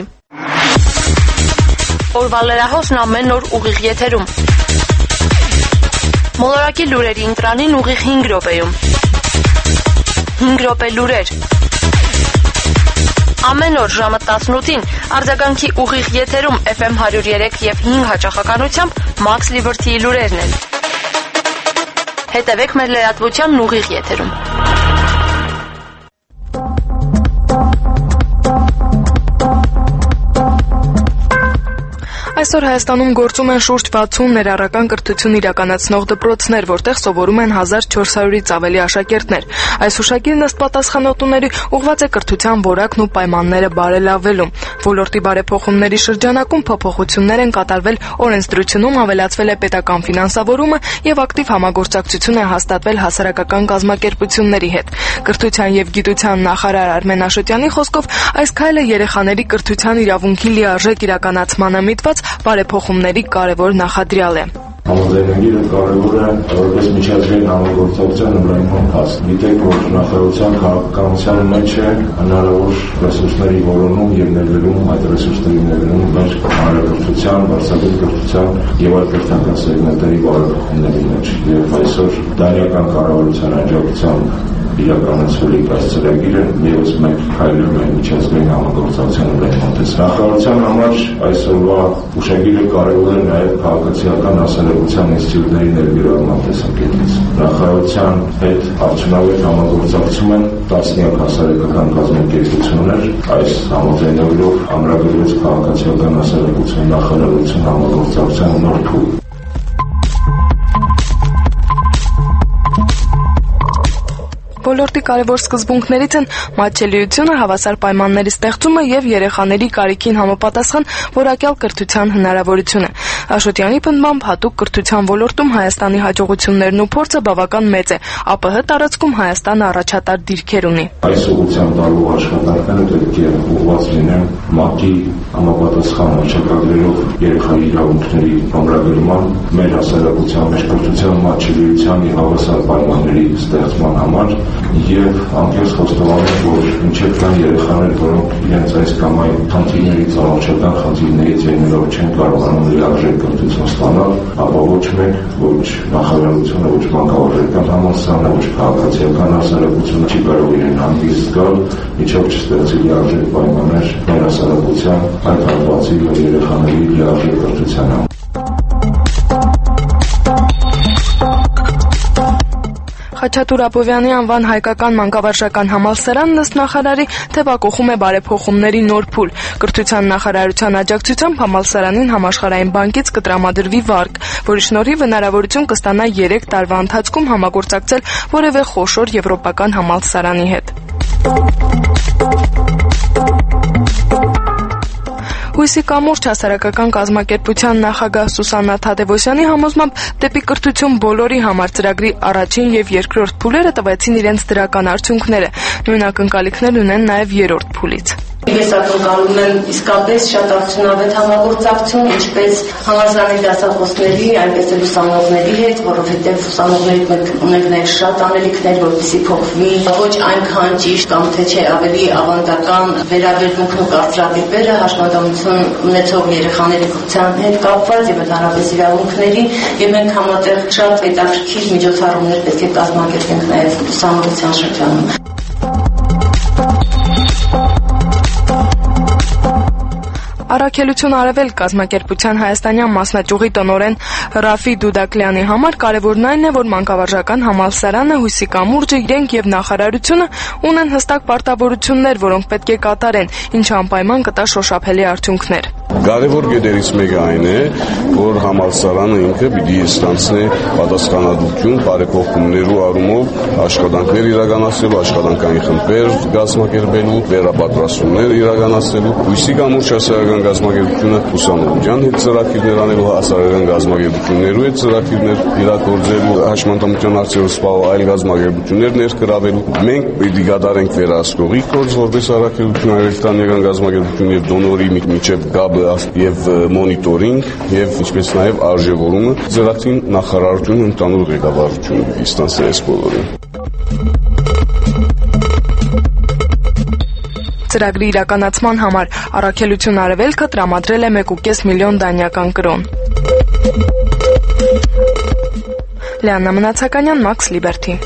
Speaker 4: Օրվա լրահոսն ամեն օր ուղիղ եթերում։ Մոլորակի լուրերի ընտրանին ուղիղ 5 րոպեում։ 5 րոպե լուրեր։ Ամեն օր ժամը 18-ին արձագանքի ուղիղ եթերում FM 103 եւ 5 հաճախականությամբ Max Liberty-ի լուրերն են։ Հետևեք մեր լրատվության ուղիղ եթերում։
Speaker 9: Այսօր Հայաստանում գործում են շուրջ 60 ներառական կրթություն իրականացնող դպրոցներ, որտեղ սովորում են 1400-ից ավելի աշակերտներ։ Այս հուշագիրն ըստ պատասխանատուների ուղղված է կրթության որակն ու պայմանները բարելավելու։ Ոլորտի բարեփոխումների շրջանակում փոփոխություններ են կատարվել օրենսդրությունում, ավելացվել է պետական ֆինանսավորումը եւ ակտիվ համագործակցություն է հաստատվել հասարակական կազմակերպությունների հետ։ Կրթության եւ գիտության նախարար Արմեն Աշոտյանի խոսքով այս քայլը երեխաների կրթության իրավունքի լիարժեք իրականացմանը միտված բարեփոխումների կարևոր նախադրյալ է։
Speaker 16: Համաձայնագիրը կարևոր է որպես միջազգային համագործակցության ուրեմն փաստ։ Գիտեք, որ նախարարության քաղաքականության մեջ է հնարավոր ռեսուրսների որոնում եւ ներդրում այդ ռեսուրսների ներդրում մեր հանրակրթության, բարձրագույն կրթության եւ այլ կրթական սեգմենտների բարեփոխումների մեջ։ Եվ այսօր դարական կառավարության աջակցությամբ իրականացվելիք այս ծրագիրը եւս մեկ քայլում է միջազգային համագործակցության ուրեմն։ Նախարարության համար այսօրվա հուշագիրը կարևոր է նաեւ քաղաքացիական հասարակության ինստիտուտների ներգրավման տեսակետից։ Նախարարության հետ արդյունավետ համագործակցում են տասնյակ հասարակական կազմակերպություններ, այս համաձայնագրով ամրագրվեց քաղաքացիական հասարակության նախարարության համագործակցության նոր փուլ։
Speaker 9: Ոլորտի կարևոր սկզբունքներից են մատչելիությունը, հավասար պայմանների ստեղծումը եւ երեխաների կարիքին համապատասխան որակյալ կրթության հնարավորությունը։ Աշոտյանի պնդմամբ հատուկ կրթության ոլորտում Հայաստանի հաջողություններն ու փորձը բավական մեծ է։ ԱՊՀ տարածքում Հայաստանը առաջատար դիրքեր ունի։
Speaker 16: Այս ուղղությամբ տարվող աշխատանքները պետք է ուղղված լինեն ՄԱԿ-ի համապատասխան հռչակագրերով երեխայի իրավունքների ամրագրման, մեր հասարակության մեջ կրթության մատչելիության եւ հավասար պայմանների ստեղծման համար եւ անկեղծ խոստովանել, որ մինչեւ կան երեխաներ, որոնք իրենց այս կամ այն խնդիրներից, առողջական խնդիրներից ելնելով չեն կարողանում լիարժեք կրթություն ստանալ, ապա ոչ մեկ, ոչ նախարարությունը, ոչ մանկավարժական համալսարանը, ոչ քաղաքացիական հասարակությունը չի կարող իրեն հանգիստ գալ, միջով չստեղծի լիարժեք պայմաններ մեր հասարակության այդ հատվածի երեխաների լիարժեք կրթության համար։
Speaker 9: Խաչատուր Աբովյանի անվան հայկական մանկավարժական համալսարանն ըստ նախարարի թևակողում է բարեփոխումների նոր փուլ։ Կրթության նախարարության աջակցությամբ համալսարանին համաշխարհային բանկից կտրամադրվի վարկ, որի շնորհիվ հնարավորություն կստանա 3 տարվա ընթացքում համագործակցել որևէ խոշոր եվրոպական համալսարանի հետ։ Հույսի կամուրջ հասարակական կազմակերպության նախագահ Սուսաննա Թադևոսյանի համոզմամբ դեպի կրթություն բոլորի համար ծրագրի առաջին եւ երկրորդ փուլերը տվեցին իրենց դրական արդյունքները։ Նույն ակնկալիքներ ունեն նաեւ երրորդ փուլից։
Speaker 17: Ես ակնկալում եմ իսկապես շատ արդյունավետ համագործակցություն, ինչպես համալսարանի դասախոսների, այնպես էլ ուսանողների հետ, որովհետև ուսանողների մենք ունենք նաև շատ անելիքներ, որպեսզի փոխվի ոչ այնքան ճիշտ կամ թե չէ ավելի ավանդական վերաբերմունքն ու կարծրատիպերը հաշմանդամություն ունեցող երեխաների կրթության հետ կապված եւ ընդհանրապես իրավունքների, եւ մենք համատեղ շատ հետաքրքիր միջոցառումներ պետք է կազմակերպենք նաև ուսանողության շրջանում։
Speaker 9: Առաքելություն Արևելք կազմակերպության հայաստանյան մասնաճյուղի տնօրեն Ռաֆի Դուդակլյանի համար կարևորն այն է, որ մանկավարժական համալսարանը, Հույսի կամուրջը, իրենք եւ նախարարությունը ունեն հստակ պարտավորություններ, որոնք պետք է կատարեն, ինչը անպայման կտա շոշափելի արդյունքներ։
Speaker 18: Կարևոր կետերից մեկը այն է, որ համալսարանը ինքը պիտի ստանցնի պատասխանատվություն բարեփոխումներու առումով աշխատանքներ իրականացնելու, աշխատանքային խմբեր կազմակերպելու, վերապատրաստումներ իրականացնելու, Հույսի կամուրջ հասարակական կազմակերպությունը ուսանողության հետ ծրագիրներ անելու, հասարակական կազմակերպություններու հետ ծրագիրներ իրագործելու, հաշմանդամության հարցերով զբաղվող այլ կազմակերպություններ ներգրավելու։ Մենք պիտի կատարենք վերահսկողի գործ, որպես առաքելություն հայրենական կազմակերպություն եւ դոնորի միջև կապը եւ մոնիտորինգ եւ ինչպես նաեւ արժեվորումը ծրագրին նախարարությունը ընդհանուր ղեկավարությունը ինստանսը էս բոլորին։
Speaker 9: Ծրագրի իրականացման համար Առաքելություն Արևելքը տրամադրել է 1.5 միլիոն դանիական կրոն։ Լիաննա Մնացականյան, Max Liberty։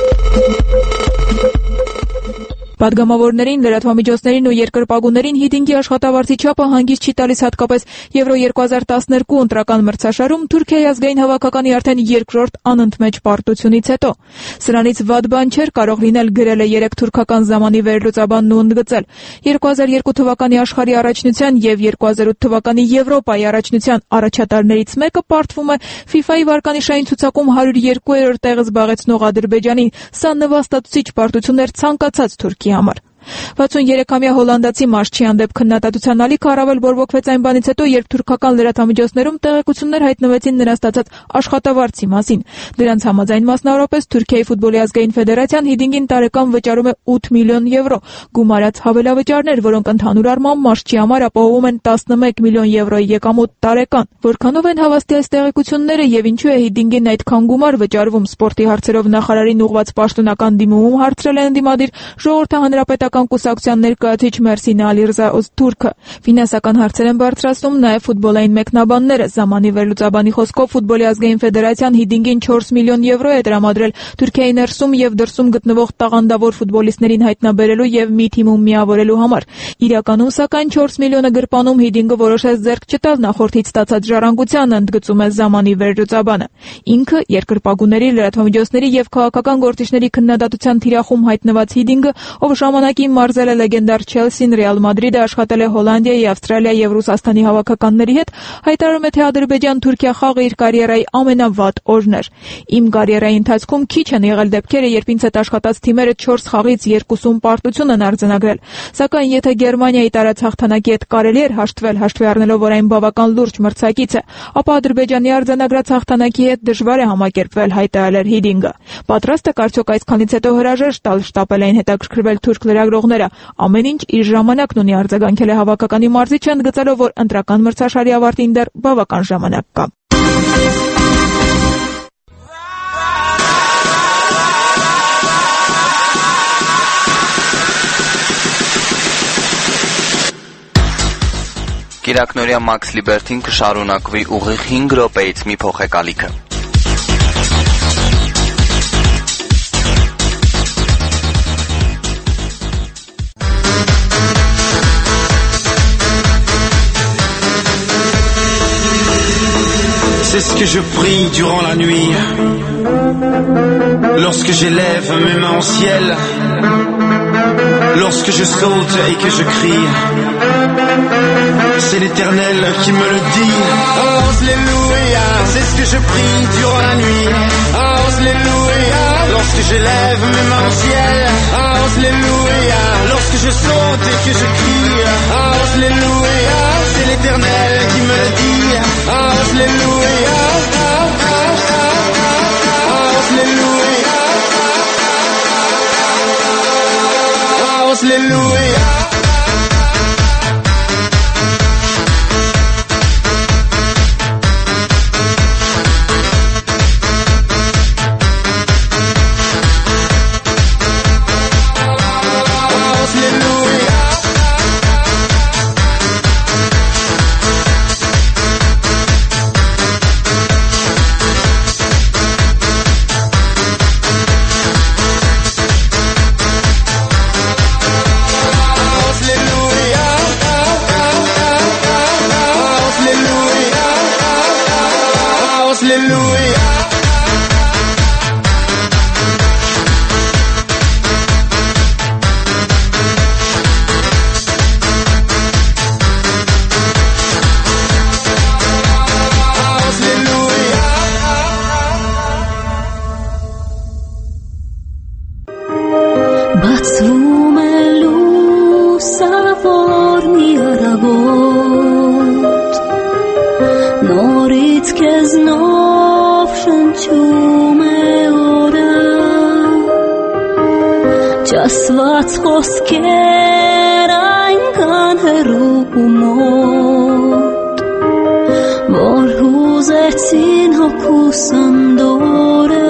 Speaker 19: Պատգամավորներին, լրատվամիջոցներին ու երկրպագուներին հիդինգի աշխատավարձի չափը հանգիստ չի տալիս հատկապես Եվրո 2012 ընտրական մրցաշարում Թուրքիայի ազգային հավաքականի արդեն երկրորդ անընդմեջ պարտությունից հետո։ Սրանից վատ բան չէր կարող լինել, գրել է 3 թուրքական ժամանի վերլուծաբանն ու ընդգծել։ 2002 թվականի աշխարհի առաջնության եւ 2008 թվականի Եվրոպայի առաջնության առաջատարներից մեկը պարտվում է FIFA-ի վարկանիշային ցուցակում 102-րդ տեղը զբաղեցնող Ադրբեջանին։ Սա նվաստացուցիչ պարտություն էր ցանկացած Թուրքի համար։ 63-ամյա հոլանդացի Մարշչի հանդեպ քննադատության ալիքը առավել բորբոքվեց այն բանից հետո, երբ թուրքական լրատվամիջոցներում տեղեկություններ հայտնվեցին նրա ստացած աշխատավարձի մասին։ Դրանց համաձայն մասնավորապես Թուրքիայի ֆուտբոլի ազգային ֆեդերացիան հիդինգին տարեկան վճարում է 8 միլիոն եվրո, գումարած հավելավճարներ, որոնք ընդհանուր առմամբ Մարշչի համար ապահովում են 11 միլիոն եվրոյի եկամուտ տարեկան։ Որքանով են հավաստի այս տեղեկությունները եւ ինչու է հիդինգին այդքան գումար վճարվում, սպորտի հարցերով նախարարին ուղղված պաշտոնական դիմումում հարցրել է ընդդիմադիր Ժողովրդի հանրապետական կուսակցության ներկայացուցիչ Մերսինե Ալիրզա Օզտուրքը։ Ֆինանսական հարցեր են բարձրացնում նաև ֆուտբոլային մեկնաբանները։ Զամանի վերլուծաբանի խոսքով ֆուտբոլի ազգային ֆեդերացիան հիդինգին 4 միլիոն եվրո է տրամադրել Թուրքիայի ներսում եւ դրսում գտնվող տաղանդավոր ֆուտբոլիստներին հայտնաբերելու եւ մի թիմում միավորելու համար։ Իրականում սակայն 4 միլիոնը գրպանում հիդինգը որոշեց ձեռք չտալ նախորդից ստացած ժառանգությանը, ընդգծում է Զամանի վերլուծաբանը։ Ինքը երկրպագուների, լրատվամիջոցների եւ քաղաքական գործիչների քննադատության թիրախում հայտնված հիդինգը, ով ժամանակի մարզել է լեգենդար Չելսին, Ռեալ Մադրիդը, աշխատել է Հոլանդիայի, Ավստրալիայի եւ Ռուսաստանի հավաքականների հետ, հայտարարում է, թե Ադրբեջան-Թուրքիա խաղը իր կարիերայի ամենավատ օրն էր։ Իմ կարիերայի ընթացքում քիչ են եղել դեպքերը, երբ ինձ հետ աշխատած թիմերը 4 խաղից 2-ում պարտություն են արձանագրել։ Սակայն եթե Գերմանիայի տարած հաղթանակի հետ կարելի էր հաշտվել, հաշվի առնելով, որ այն բավական լուրջ մրցակից է, ապա Ադրբեջանի արձանագրած հաղթանակի հետ դժվար է համակերպվել, հայտարարել հիդինգը։ Պատրաստ է արդյոք այսքանից հետո հրաժեշտ տալ, շտապել էին հետաքրքրվել թուրք լրագրողները։ Ամեն ինչ իր ժամանակն ունի, արձագանքել է հավաքականի մարզիչը, ընդգծելով, որ ընտրական մրցաշարի ավարտին դեռ բավական ժամանակ կա։
Speaker 3: Կիրակնորյա Max Liberty-ն կշարունակվի ուղիղ 5 րոպեից մի փոխեկալիքը։
Speaker 20: C'est ce que je prie durant la nuit, lorsque j'élève mes mains au ciel, lorsque je saute et que je crie. C'est l'Éternel qui me le dit. Alléluia, c'est ce que je prie durant la nuit. Alléluia, lorsque j'élève mes mains au ciel. Alléluia, lorsque je saute et que je crie. Alléluia, c'est l'Éternel qui me le dit. Alléluia, Alléluia, Alléluia.
Speaker 1: Բացվում է լուսավոր մի առավոտ, նորից քեզնով շնչում է օրը, ճասված խոսքեր այնքան հեռու ու մոտ, որ հուզեցին հոգուս անդորը,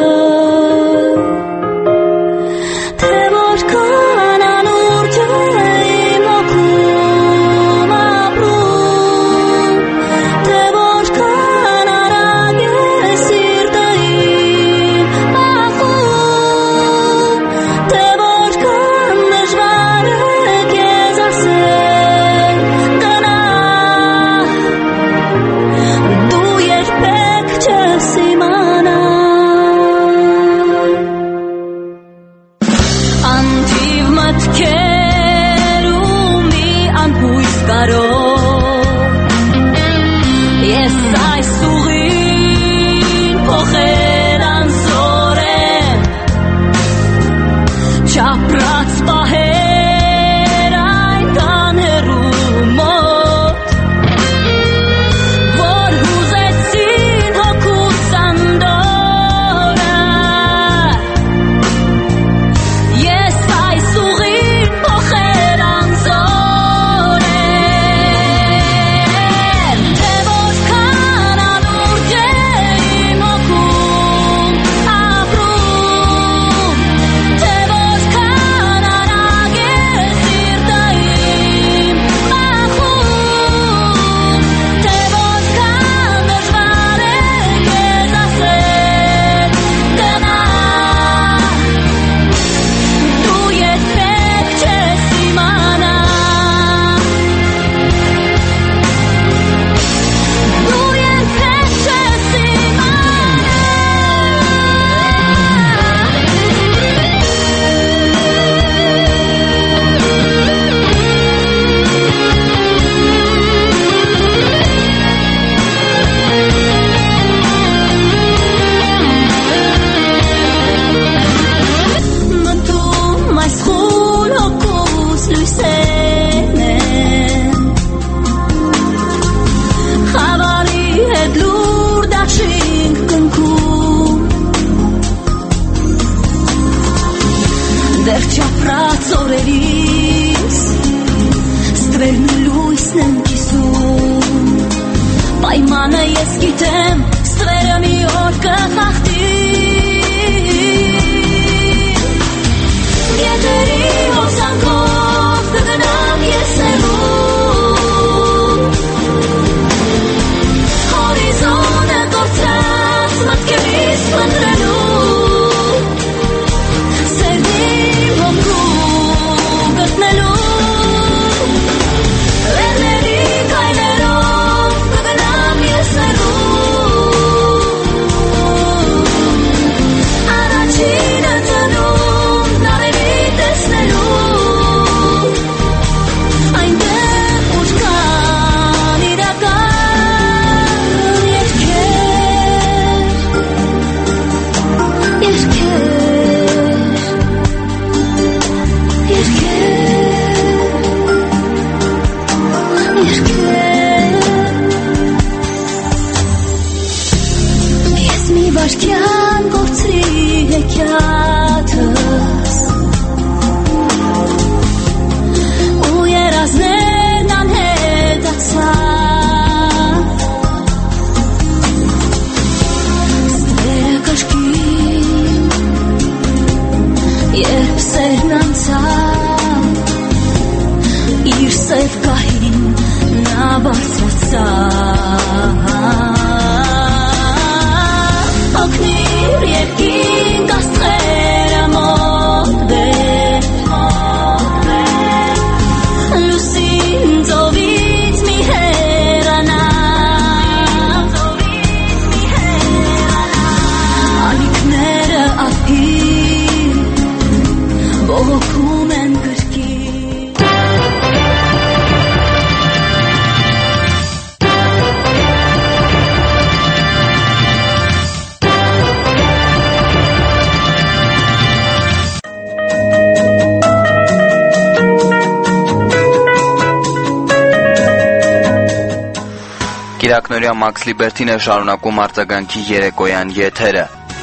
Speaker 3: Իրակնորյա Max Liberty-ն է շարունակում արձագանքի երեկոյան եթերը։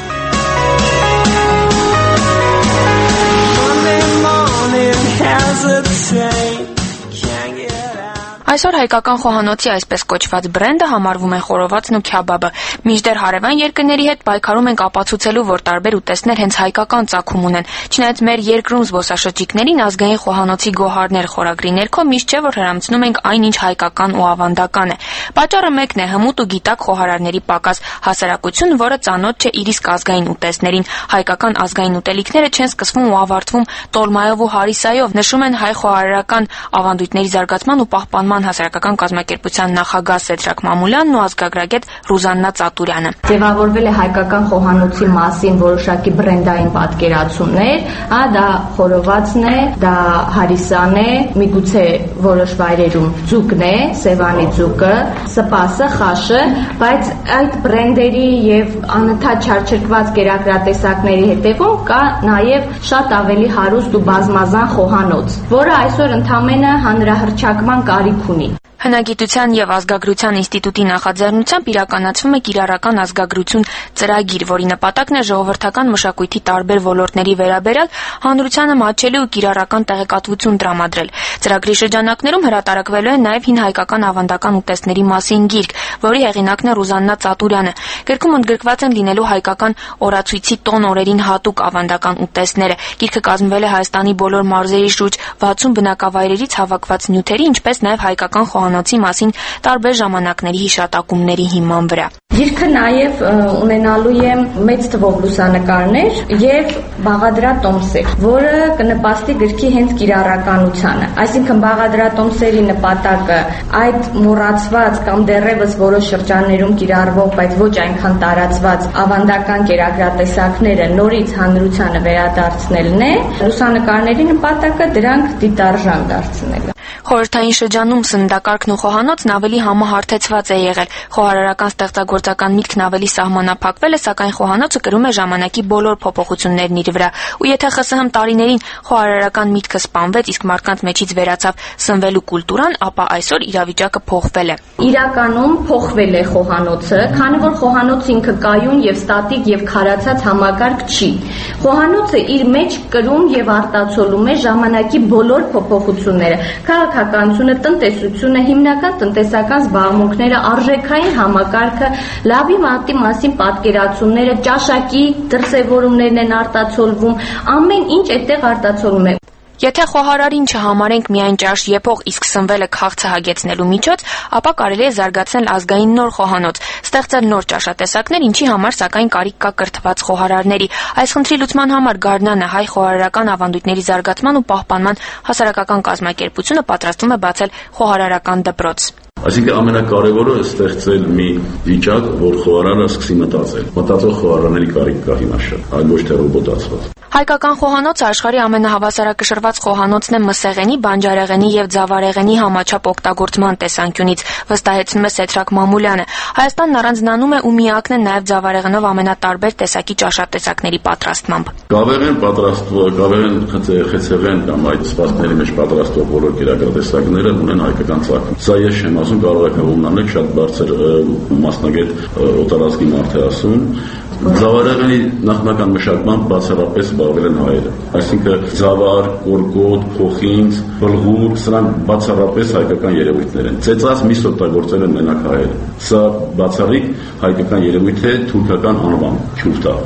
Speaker 12: Այսօր հայկական խոհանոցի այսպես կոչված բրենդը համարվում է խորովածն ու քյաբաբը։ Մինչդեռ հարևան երկրների հետ պայքարում ենք ապացուցելու, որ տարբեր ուտեստներ հենց հայկական ծագում ունեն։ Չնայած մեր երկրում զբոսաշրջիկներին ազգային խոհանոցի գոհարներ խորագրի ներքո միշտ չէ, որ հրամցնում ենք այն, ինչ հայկական ու ավանդական է։ Պատճառը մեկն է՝ հմուտ ու գիտակ խոհարարների պակաս, հասարակություն, որը ծանոթ չէ իր իսկ ազգային ուտեստներին։ Հայկական ազգային ուտելիքները չեն սկսվում ու ավարտվում տոլմայով ու հարիսայով, նշում են հայ խոհարարական ավանդույթների զարգացման ու պահպանման հասարակական կազմակերպության նախագահ Սեդրակ Մամուլյանն ու ազգագրագետ Ռուզաննա Ծատուրյանը։
Speaker 21: Ձևավորվել է հայկական խոհանոցի մասին որոշակի բրենդային պատկերացումներ, դա խորովածն է, դա հարիսան է, միգուցե որոշ վայրերում ձուկն է, Սևանի ձուկը, սպասը, խաշը, բայց այդ բրենդերի եւ անընդհատ չարչրկված կերակրատեսակների հետևում կա նաեւ շատ ավելի հարուստ ու բազմազան խոհանոց, որը այսօր ընդամենը հանրահռչակման կարիք ունի։
Speaker 12: Հնագիտության եւ ազգագրության ինստիտուտի նախաձեռնությամբ իրականացվում է կիրառական ազգագրություն ծրագիր, որի նպատակն է ժողովրդական մշակույթի տարբեր ոլորտների վերաբերյալ հանրությանը մատչելի ու կիրառական տեղեկատվություն տրամադրել։ Ծրագրի շրջանակներում հրատարակվելու է նաեւ հին հայկական ավանդական ուտեստների մասին գիրք, որի հեղինակն է Ռուզաննա Ծատուրյանը։ Գրքում ընդգրկված են լինելու հայկական օրացույցի տոն օրերին հատուկ ավանդական ուտեստները։ Գիրքը կազմվել է Հայաստանի բոլոր մարզերի շուրջ 60 բնակավայրերից հավաքված նյութերի, ինչպես նաեւ հայկական խոհանոցի մասին տարբեր ժամանակների հիշատակումների հիման վրա։
Speaker 21: Գիրքը նաև ունենալու է մեծ թվով լուսանկարներ եւ բաղադրատոմսեր, որը կնպաստի գրքի հենց կիրառականությանը։ Այսինքն բաղադրատոմսերի նպատակը այդ մոռացված կամ դեռևս որոշ շրջաններում կիրառվող, բայց ոչ այնքան տարածված ավանդական կերակրատեսակները նորից հանրությանը վերադարձնելն է։ Լուսանկարների նպատակը դրանք դիտարժան դարձնելը։
Speaker 12: Խորհրդային շրջանում սննդակարգն ու խոհանոցն ավելի համահարթեցված է եղել։ Խոհարարական ստեղծագործական միտքն ավելի սահմանափակվել է, սակայն խոհանոցը կրում է ժամանակի բոլոր փոփոխություններն իր վրա։ Ու եթե ԽՍՀՄ տարիներին խոհարարական միտքը սպանվեց, իսկ մարդկանց մեջից վերացավ սնվելու կուլտուրան, ապա այսօր իրավիճակը փոխվել է։
Speaker 21: Իրականում փոխվել է խոհանոցը, քանի որ խոհանոցը ինքը կայուն եւ ստատիկ եւ քարացած համակարգ չի։ Խոհանոցը իր մեջ կրում եւ արտացոլում է ժամանակի բոլոր փոփոխությունները։ Քաղաքականությունը, տնտեսությունը, հիմնական տնտեսական զբաղմունքները, արժեքային համակարգը, լավի մատի մասին պատկերացումները, ճաշակի դրսևորումներն են արտացոլվում, ամեն ինչ այդտեղ արտացոլվում է։
Speaker 12: Եթե խոհարարին չհամարենք միայն ճաշ եփող, իսկ սնվելը քաղցը հագեցնելու միջոց, ապա կարելի է զարգացնել ազգային նոր խոհանոց, ստեղծել նոր ճաշատեսակներ, ինչի համար սակայն կարիք կա կրթված խոհարարների։ Այս խնդրի լուծման համար Գարնանը հայ խոհարարական ավանդույթների զարգացման ու պահպանման հասարակական կազմակերպությունը պատրաստվում է բացել խոհարարական դպրոց։
Speaker 18: Այսինքն ամենակարևորը ստեղծել մի վիճակ, որ խոհարարը սկսի մտածել։ Մտածող խոհարարների կարիք կա հիմա շատ, այլ ոչ թե ռոբոտացված։
Speaker 12: Հայկական խոհանոցը աշխարհի ամենահավասարակշռված խոհանոցն է մսեղենի, բանջարեղենի եւ ձավարեղենի համաչափ օգտագործման տեսանկյունից, վստահեցնում է Սեդրակ Մամուլյանը։ Հայաստանն առանձնանում է ու միակն է նաեւ ձավարեղենով ամենատարբեր տեսակի ճաշատեսակների պատրաստմամբ։
Speaker 18: Կավեղեն պատրաստող, կավեղեն խեցեղեն կամ այդ սպասքների մեջ պատրաստող բոլոր կերակրատեսակները ունեն հայկական ծագում։ Սա ես չեմ ասում, կարող եք հումնանել շատ բարձր մասնագետ օտարազգի մարդ է ասում։ Ձավարեղենի նախնական մշակմամբ բացառապես զբաղվել են հայերը։ Այսինքն ձավար, կորկոտ, փոխինձ, բլղուր, սրանք բացառապես հայկական երևույթներ են։ Ծեծած միս օգտագործել են մենակ հայերը։ Սա բացառիկ հայկական երևույթ է, թուրքական անվան քյուրտա։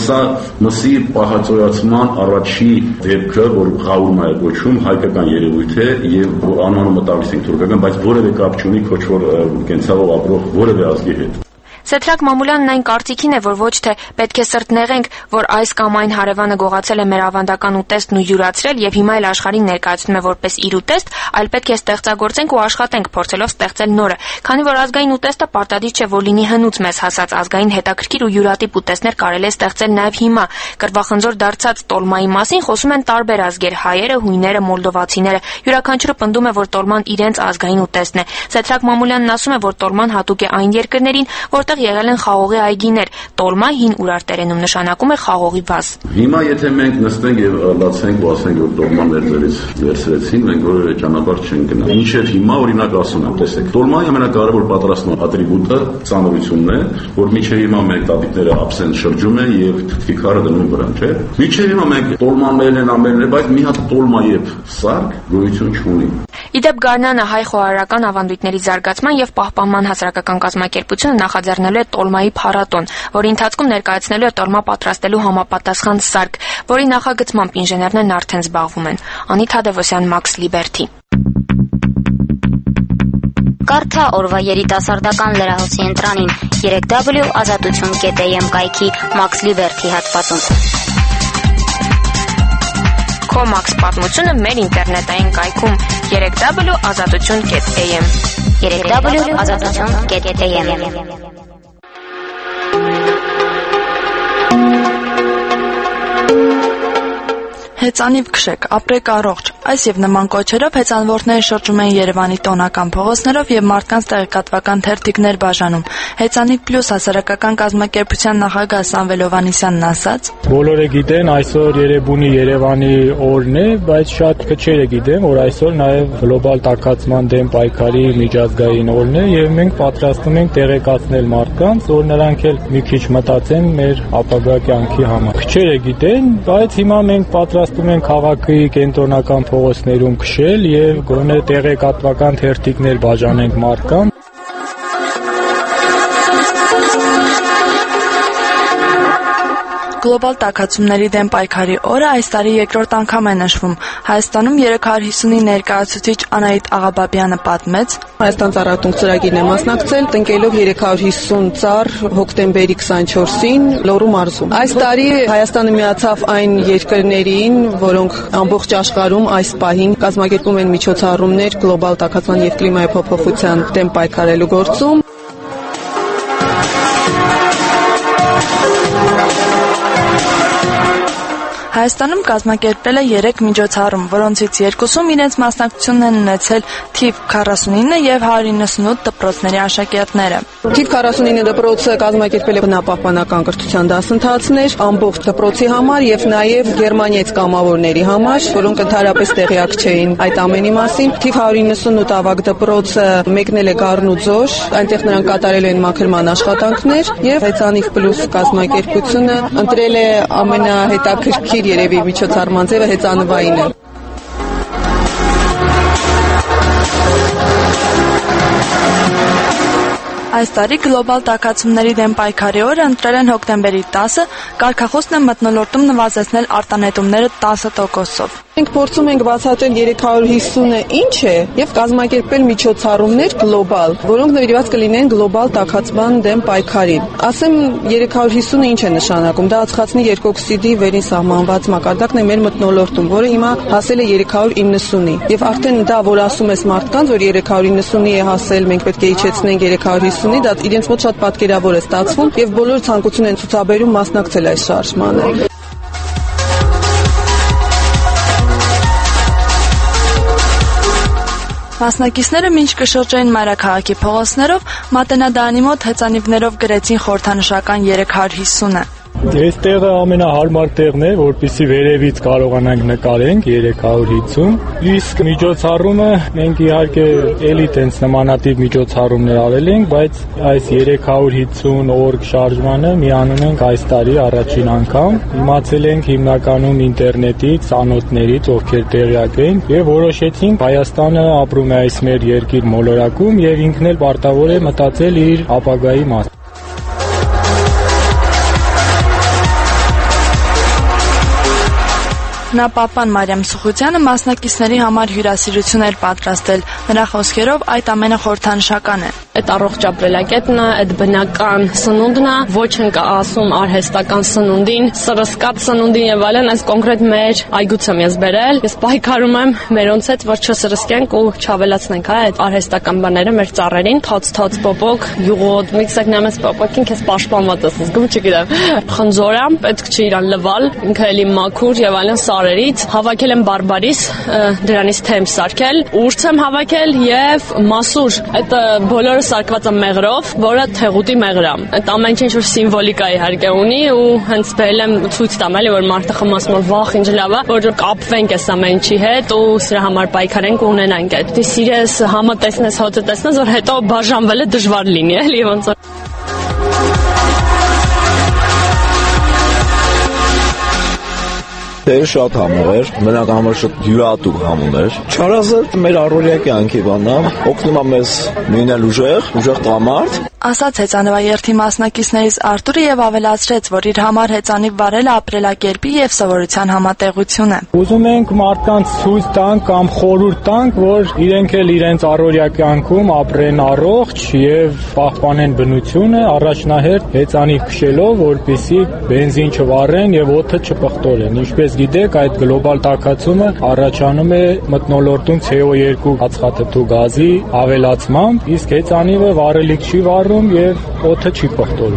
Speaker 18: Մսի պահածոյացման առաջի դեպքը, որ ղաուրմա է կոչվում, հայկական երևույթ է եւ անվանումը տալիս են թուրքական, բայց որևէ կապ չունի քոչվոր կենցաղով ապրող որևէ ազգի հետ։
Speaker 12: Սեդրակ Մամուլյանն այն կարծիքին է, որ ոչ թե պետք է սրտնեղենք, որ այս կամ այն հարևանը գողացել է մեր ավանդական ուտեստն ու յուրացրել եւ հիմա էլ աշխարհին ներկայացնում է որպես իր ուտեստ, այլ պետք է ստեղծագործենք ու աշխատենք, փորձելով ստեղծել նորը, քանի որ ազգային ուտեստը պարտադիր չէ, որ լինի հնուց մեզ հասած ազգային հետաքրքիր ու յուրատիպ ուտեստներ կարելի է ստեղծել նաեւ հիմա։ Կրվախնձոր դարձած տոլմայի մասին խոսում են տարբեր ազգեր՝ հայերը, հույները, մոլդովացիները։ Յուրաքանչյուրը պնդում է, որ տոլման իրենց ազգային ուտեստն է։ Սեդրակ Մամուլյանն ասում է, որ տոլման հատուկ է այն երկրներին, որտեղ որտեղ եղել են խաղողի այգիներ։ Տոլմա հին ուրարտերենում նշանակում է խաղողի վազ։
Speaker 18: Հիմա եթե մենք նստենք եւ լացենք ու ասենք, որ տոլման մեր ձեռից վերցրեցին, մենք որևէ ճանապարհ չենք գնա։ Մինչեւ հիմա օրինակ ասում եմ, տեսեք, տոլմայի ամենակարևոր պատրաստման ատրիբուտը ծանրությունն է, որ մինչեւ հիմա մեր տատիկները ափսեն շրջում են եւ թթվի քարը դնում վրան, չէ՞։ Մինչեւ հիմա մենք տոլմաններն են ամենն է, բայց մի հատ տոլմա եւ սարք գոյություն չունի։
Speaker 12: Իդեպ Գարնանը հայ խոհարարական ավանդույթների զարգացման եւ պահպանման հասարակական կազմակերպությունը նախաձեռնելու է տոլմայի փառատոն, որի ընթացքում ներկայացնելու է տոլմա պատրաստելու համապատասխան սարք, որի նախագծմամբ ինժեներներն արդեն զբաղվում են։ Անի Թադևոսյան, Max Liberty։
Speaker 2: Կարդա օրվա երիտասարդական լրահոսի ընտրանին 3w.azatutun.am կայքի Max Liberty հատվածում։
Speaker 12: Քո Max պատմությունը մեր ինտերնետային կայքում 3w.azatutun.am
Speaker 2: 3w.azatutun.am
Speaker 9: Հեծանիվ քշեք, ապրեք առողջ։ Այս եւ նման կոչերով հեծանվորդները շրջում են Երևանի տոնական փողոցներով եւ մարդկանց տեղեկատվական թերթիկներ բաժանում։ Հեծանիվ պլյուս հասարակական կազմակերպության նախագահ Սամվել Հովհաննիսյանն ասաց.
Speaker 5: Բոլորը գիտեն, այսօր Երևանի Երևանի օրն է, բայց շատ քչերը գիտեն, որ այսօր նաեւ գլոբալ տաքացման դեմ պայքարի միջազգային օրն է եւ մենք պատրաստվում ենք տեղեկացնել մարդկանց, որ նրանք էլ մի քիչ մտածեն մեր ապագա կյանքի համար։ Քչերը գիտեն, բայց հիմա մենք պատրաստվում ենք քաղաքի կենտրոնական փողոցներում քշել եւ գոնե տեղեկատվական թերթիկներ բաժանենք մարդկանց։
Speaker 9: Գլոբալ տաքացումների դեմ պայքարի օրը այս տարի երկրորդ անգամ է նշվում։ Հայաստանում 350-ի ներկայացուցիչ Անահիտ Աղաբաբյանը պատմեց.
Speaker 22: Հայաստան ծառայատունկ ծրագիրն է մասնակցել, տնկելով 350 ծառ հոկտեմբերի 24-ին Լոռու մարզում։ Այս տարի Հայաստանը միացավ այն երկրներին, որոնք ամբողջ աշխարհում այս պահին կազմակերպում են միջոցառումներ գլոբալ տաքացման եւ կլիմայի փոփոխության դեմ պայքարելու գործում։
Speaker 9: Հայաստանում կազմակերպել է 3 միջոցառում, որոնցից երկուսում իրենց մասնակցությունն են ունեցել թիվ 49 եւ 198 դպրոցների աշակերտները։
Speaker 22: Թիվ 49 դպրոցը կազմակերպել է բնապահպանական կրթության դասընթացներ ամբողջ դպրոցի համար եւ նաեւ գերմանիայից կամավորների համար, որոնք ընդհանրապես տեղյակ չէին այդ ամենի մասին։ Թիվ 198 ավագ դպրոցը մեկնել է Գառնուձոր, այնտեղ նրանք կատարել են մաքրման աշխատանքներ եւ Հեծանիվ պլյուս կազմակերպությունը ընտրել է ամենահետաքրքիր երևի միջոցառման ձևը հեծանվային է։
Speaker 9: Այս տարի գլոբալ տաքացումների դեմ պայքարի օրը ընտրել են հոկտեմբերի 10-ը, կարգախոսն է մթնոլորտում նվազեցնել արտանետումները 10%-ով։
Speaker 22: Մենք փորձում ենք բացատրել 350-ը ինչ է եւ կազմակերպել միջոցառումներ գլոբալ, որոնք նվիրված կլինեն գլոբալ տաքացման դեմ պայքարին։ Ասեմ 350-ը ինչ է նշանակում։ Դա ածխածնի երկօքսիդի վերին սահմանված մակարդակն է մեր մթնոլորտում, որը հիմա հասել է 390-ի։ Եվ արդեն դա, որ ասում ես մարդկանց, որ 390-ի է հասել, մենք պետք է իջեցնենք 350-ի, դա իրենց մոտ շատ պատկերավոր է ստացվում եւ բոլորը ցանկություն են ցուցաբերում մասնակցել այս շարժմանը։
Speaker 9: Մասնակիցները մինչ կշրջային մայրաքաղաքի փողոցներով Մատենադարանի մոտ հեծանիվներով գրեցին խորհրդանշական 350-ը։
Speaker 5: Այս տեղը ամենահարմար տեղն է, որպեսզի վերևից կարողանանք նկարենք 350։ Իսկ միջոցառումը մենք իհարկե էլի տենց նմանատիպ միջոցառումներ արել ենք, բայց այս 350 օրգ շարժմանը միանում ենք այս տարի առաջին անգամ։ Իմացել ենք հիմնականում ինտերնետից, ծանոթներից, ովքեր տեղյակ են, եւ որոշեցինք Հայաստանը ապրում է այս մեր երկիր մոլորակում եւ ինքն էլ պարտավոր է մտածել իր ապագայի մասին։
Speaker 9: Նա պապան Մարիամ Սուխուտյանը մասնակիցների համար հյուրասիրություն էր պատրաստել։ Նրա խոսքերով այդ ամենը խորհրդանշական է։
Speaker 23: Այդ առողջ ապրելակետն է, այդ բնական սնունդն է, ոչ ենք ասում արհեստական սնունդին, սրսկած սնունդին եւ այլն, այս կոնկրետ մեր այգուց եմ ես բերել։ Ես պայքարում եմ մերոնց հետ, որ չսրսկենք ու չավելացնենք այդ արհեստական բաները մեր ծառերին, թոց պոպոկ, յուղոտ, միքսակ նամես պոպոկին քեզ պաշտպանված ես զգում, չգիտեմ։ Խնձորամ, պետք չի իրան լվալ, ինքը էլի մաքուր եւ այլն ծառերից հավաքել եմ բարբարիս, դրանից թեմ սարքել, ուրց եմ հավաքել եւ մասուր։ Այդ բոլորը սարքված է մեղրով, որը թեղուտի մեղր է։ Այդ ամեն ինչ որ սիմվոլիկա իհարկե ունի ու հենց բերել եմ ցույց տամ, էլի որ մարդը խմասում որ վախ ինչ լավ է, որ կապվենք այս ամեն ինչի հետ ու սրա համար պայքարենք ու ունենանք այդ։ Դե սիրես համը տեսնես, հոտը տեսնես, որ հետո բաժանվելը դժվար լինի, էլի ոնց որ
Speaker 6: Դե շատ համեղ էր, բնականաբար շատ յուրահատուկ համուն էր։ Չարազը մեր առօրյա կյանքի բանն է, օգնում է մեզ լինել ուժեղ տղամարդ։
Speaker 9: Ասաց հեծանվաերթի մասնակիցներից Արտուրը եւ ավելացրեց, որ իր համար հեծանիվ վարելը ապրելակերպի եւ սովորության համատեղություն է։
Speaker 5: Ուզում ենք մարդկանց ցույց տանք կամ խորհուրդ տանք, որ իրենք էլ իրենց առօրյա կյանքում ապրեն առողջ եւ պահպանեն բնությունը, առաջնահերթ հեծանիվ քշելով, որպեսզի բենզին չվառեն եւ օդը չպղտորեն։ Ինչպես գիտեք, այդ գլոբալ տաքացումը առաջանում է մթնոլորտում CO2 ածխաթթու գազի ավելացմամբ, իսկ հեծանիվը վառելիք չի վառում եւ օդը չի պղտորում։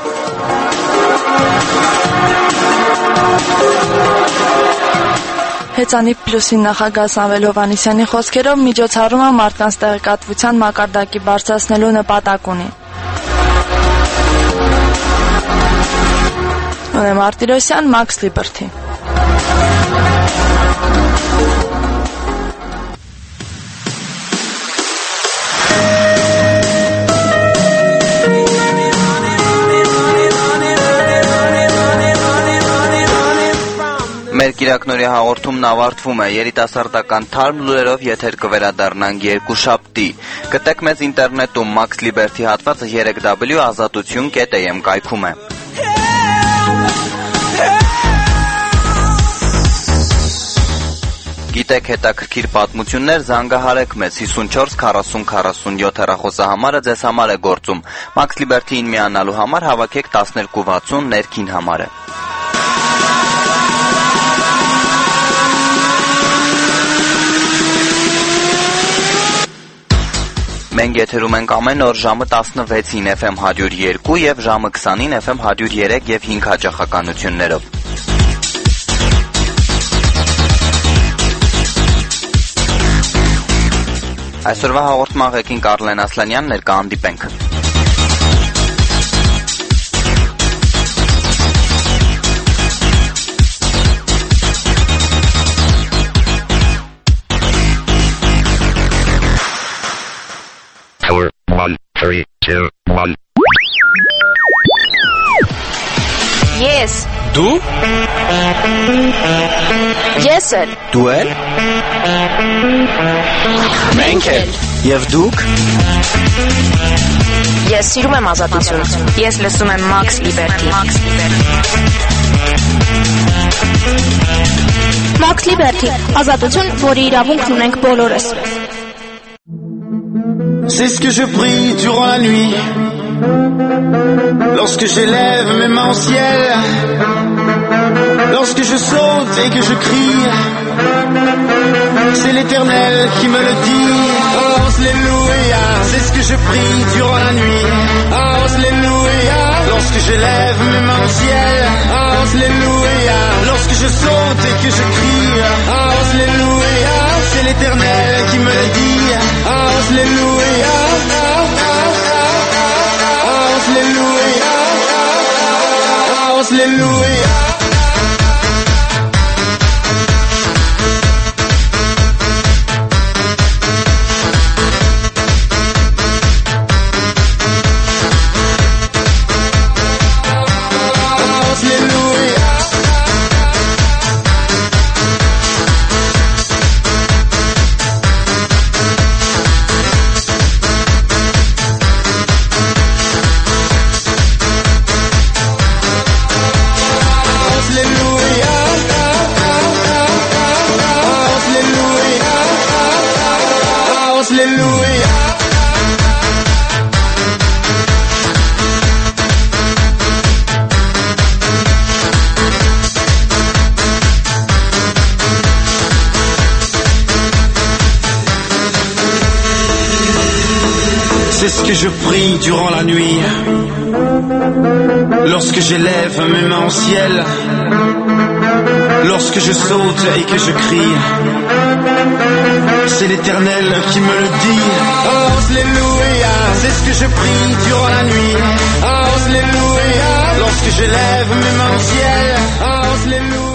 Speaker 9: Հեծանիվ պլյուսի նախագահ Սամվել Հովհաննիսյանի խոսքերով միջոցառումը մարդկանց տեղեկատվության մակարդակի բարձրացնելու նպատակ ունի։ Մարտիրոսյան, Max Liberty։
Speaker 3: Մեր կիրակնորի հաղորդումն ավարտվում է, երիտասարդական թարմ լուրերով եթեր կվերադառնանք երկուշաբթի։ Գտեք մեզ ինտերնետում Max Liberty հատվածը 3w.azatutun.am կայքում է։ Գիտեք հետաքրքիր պատմություններ, զանգահարեք մեզ 54 40 47 հեռախոսահամարը ձեզ համար է գործում։ Max Liberty-ին միանալու համար հավաքեք 1260 ներքին համարը։ Մենք եթերում ենք ամեն օր ժամը 16-ին FM 102 եւ ժամը 20-ին FM 103 եւ 5 հաճախականություններով։ Այսօրվա հաղորդման ղեկին Կարլեն Ասլանյանն էր, կհանդիպենք։
Speaker 7: Power 1, 3, 2, 1.
Speaker 2: Yes.
Speaker 3: Դու?
Speaker 2: Ես էլ։
Speaker 3: Դու էլ։
Speaker 2: Մենք էլ։
Speaker 3: Եվ դուք։
Speaker 2: Ես սիրում եմ ազատություն։
Speaker 12: Ես լսում եմ Max Liberty։
Speaker 2: Max Liberty, ազատություն, որի իրավունքն ունենք բոլորս։
Speaker 20: C'est ce que je prie durant la nuit, lorsque j'élève mes mains au ciel, lorsque je saute et que je crie, c'est l'Éternel qui me le dit. Alléluia, c'est ce que je prie durant la nuit. Alléluia, lorsque j'élève mes mains au ciel. Alléluia, lorsque je saute et que je crie. Alléluia, c'est l'Éternel qui me le dit. Alléluia, Alléluia, Alléluia. C'est ce que je prie durant la nuit, lorsque j'élève mes mains au ciel, lorsque je saute et que je crie. C'est l'Éternel qui me le dit. Alléluia, c'est ce que je prie durant la nuit. Alléluia, lorsque je lève mes mains au ciel. Alléluia.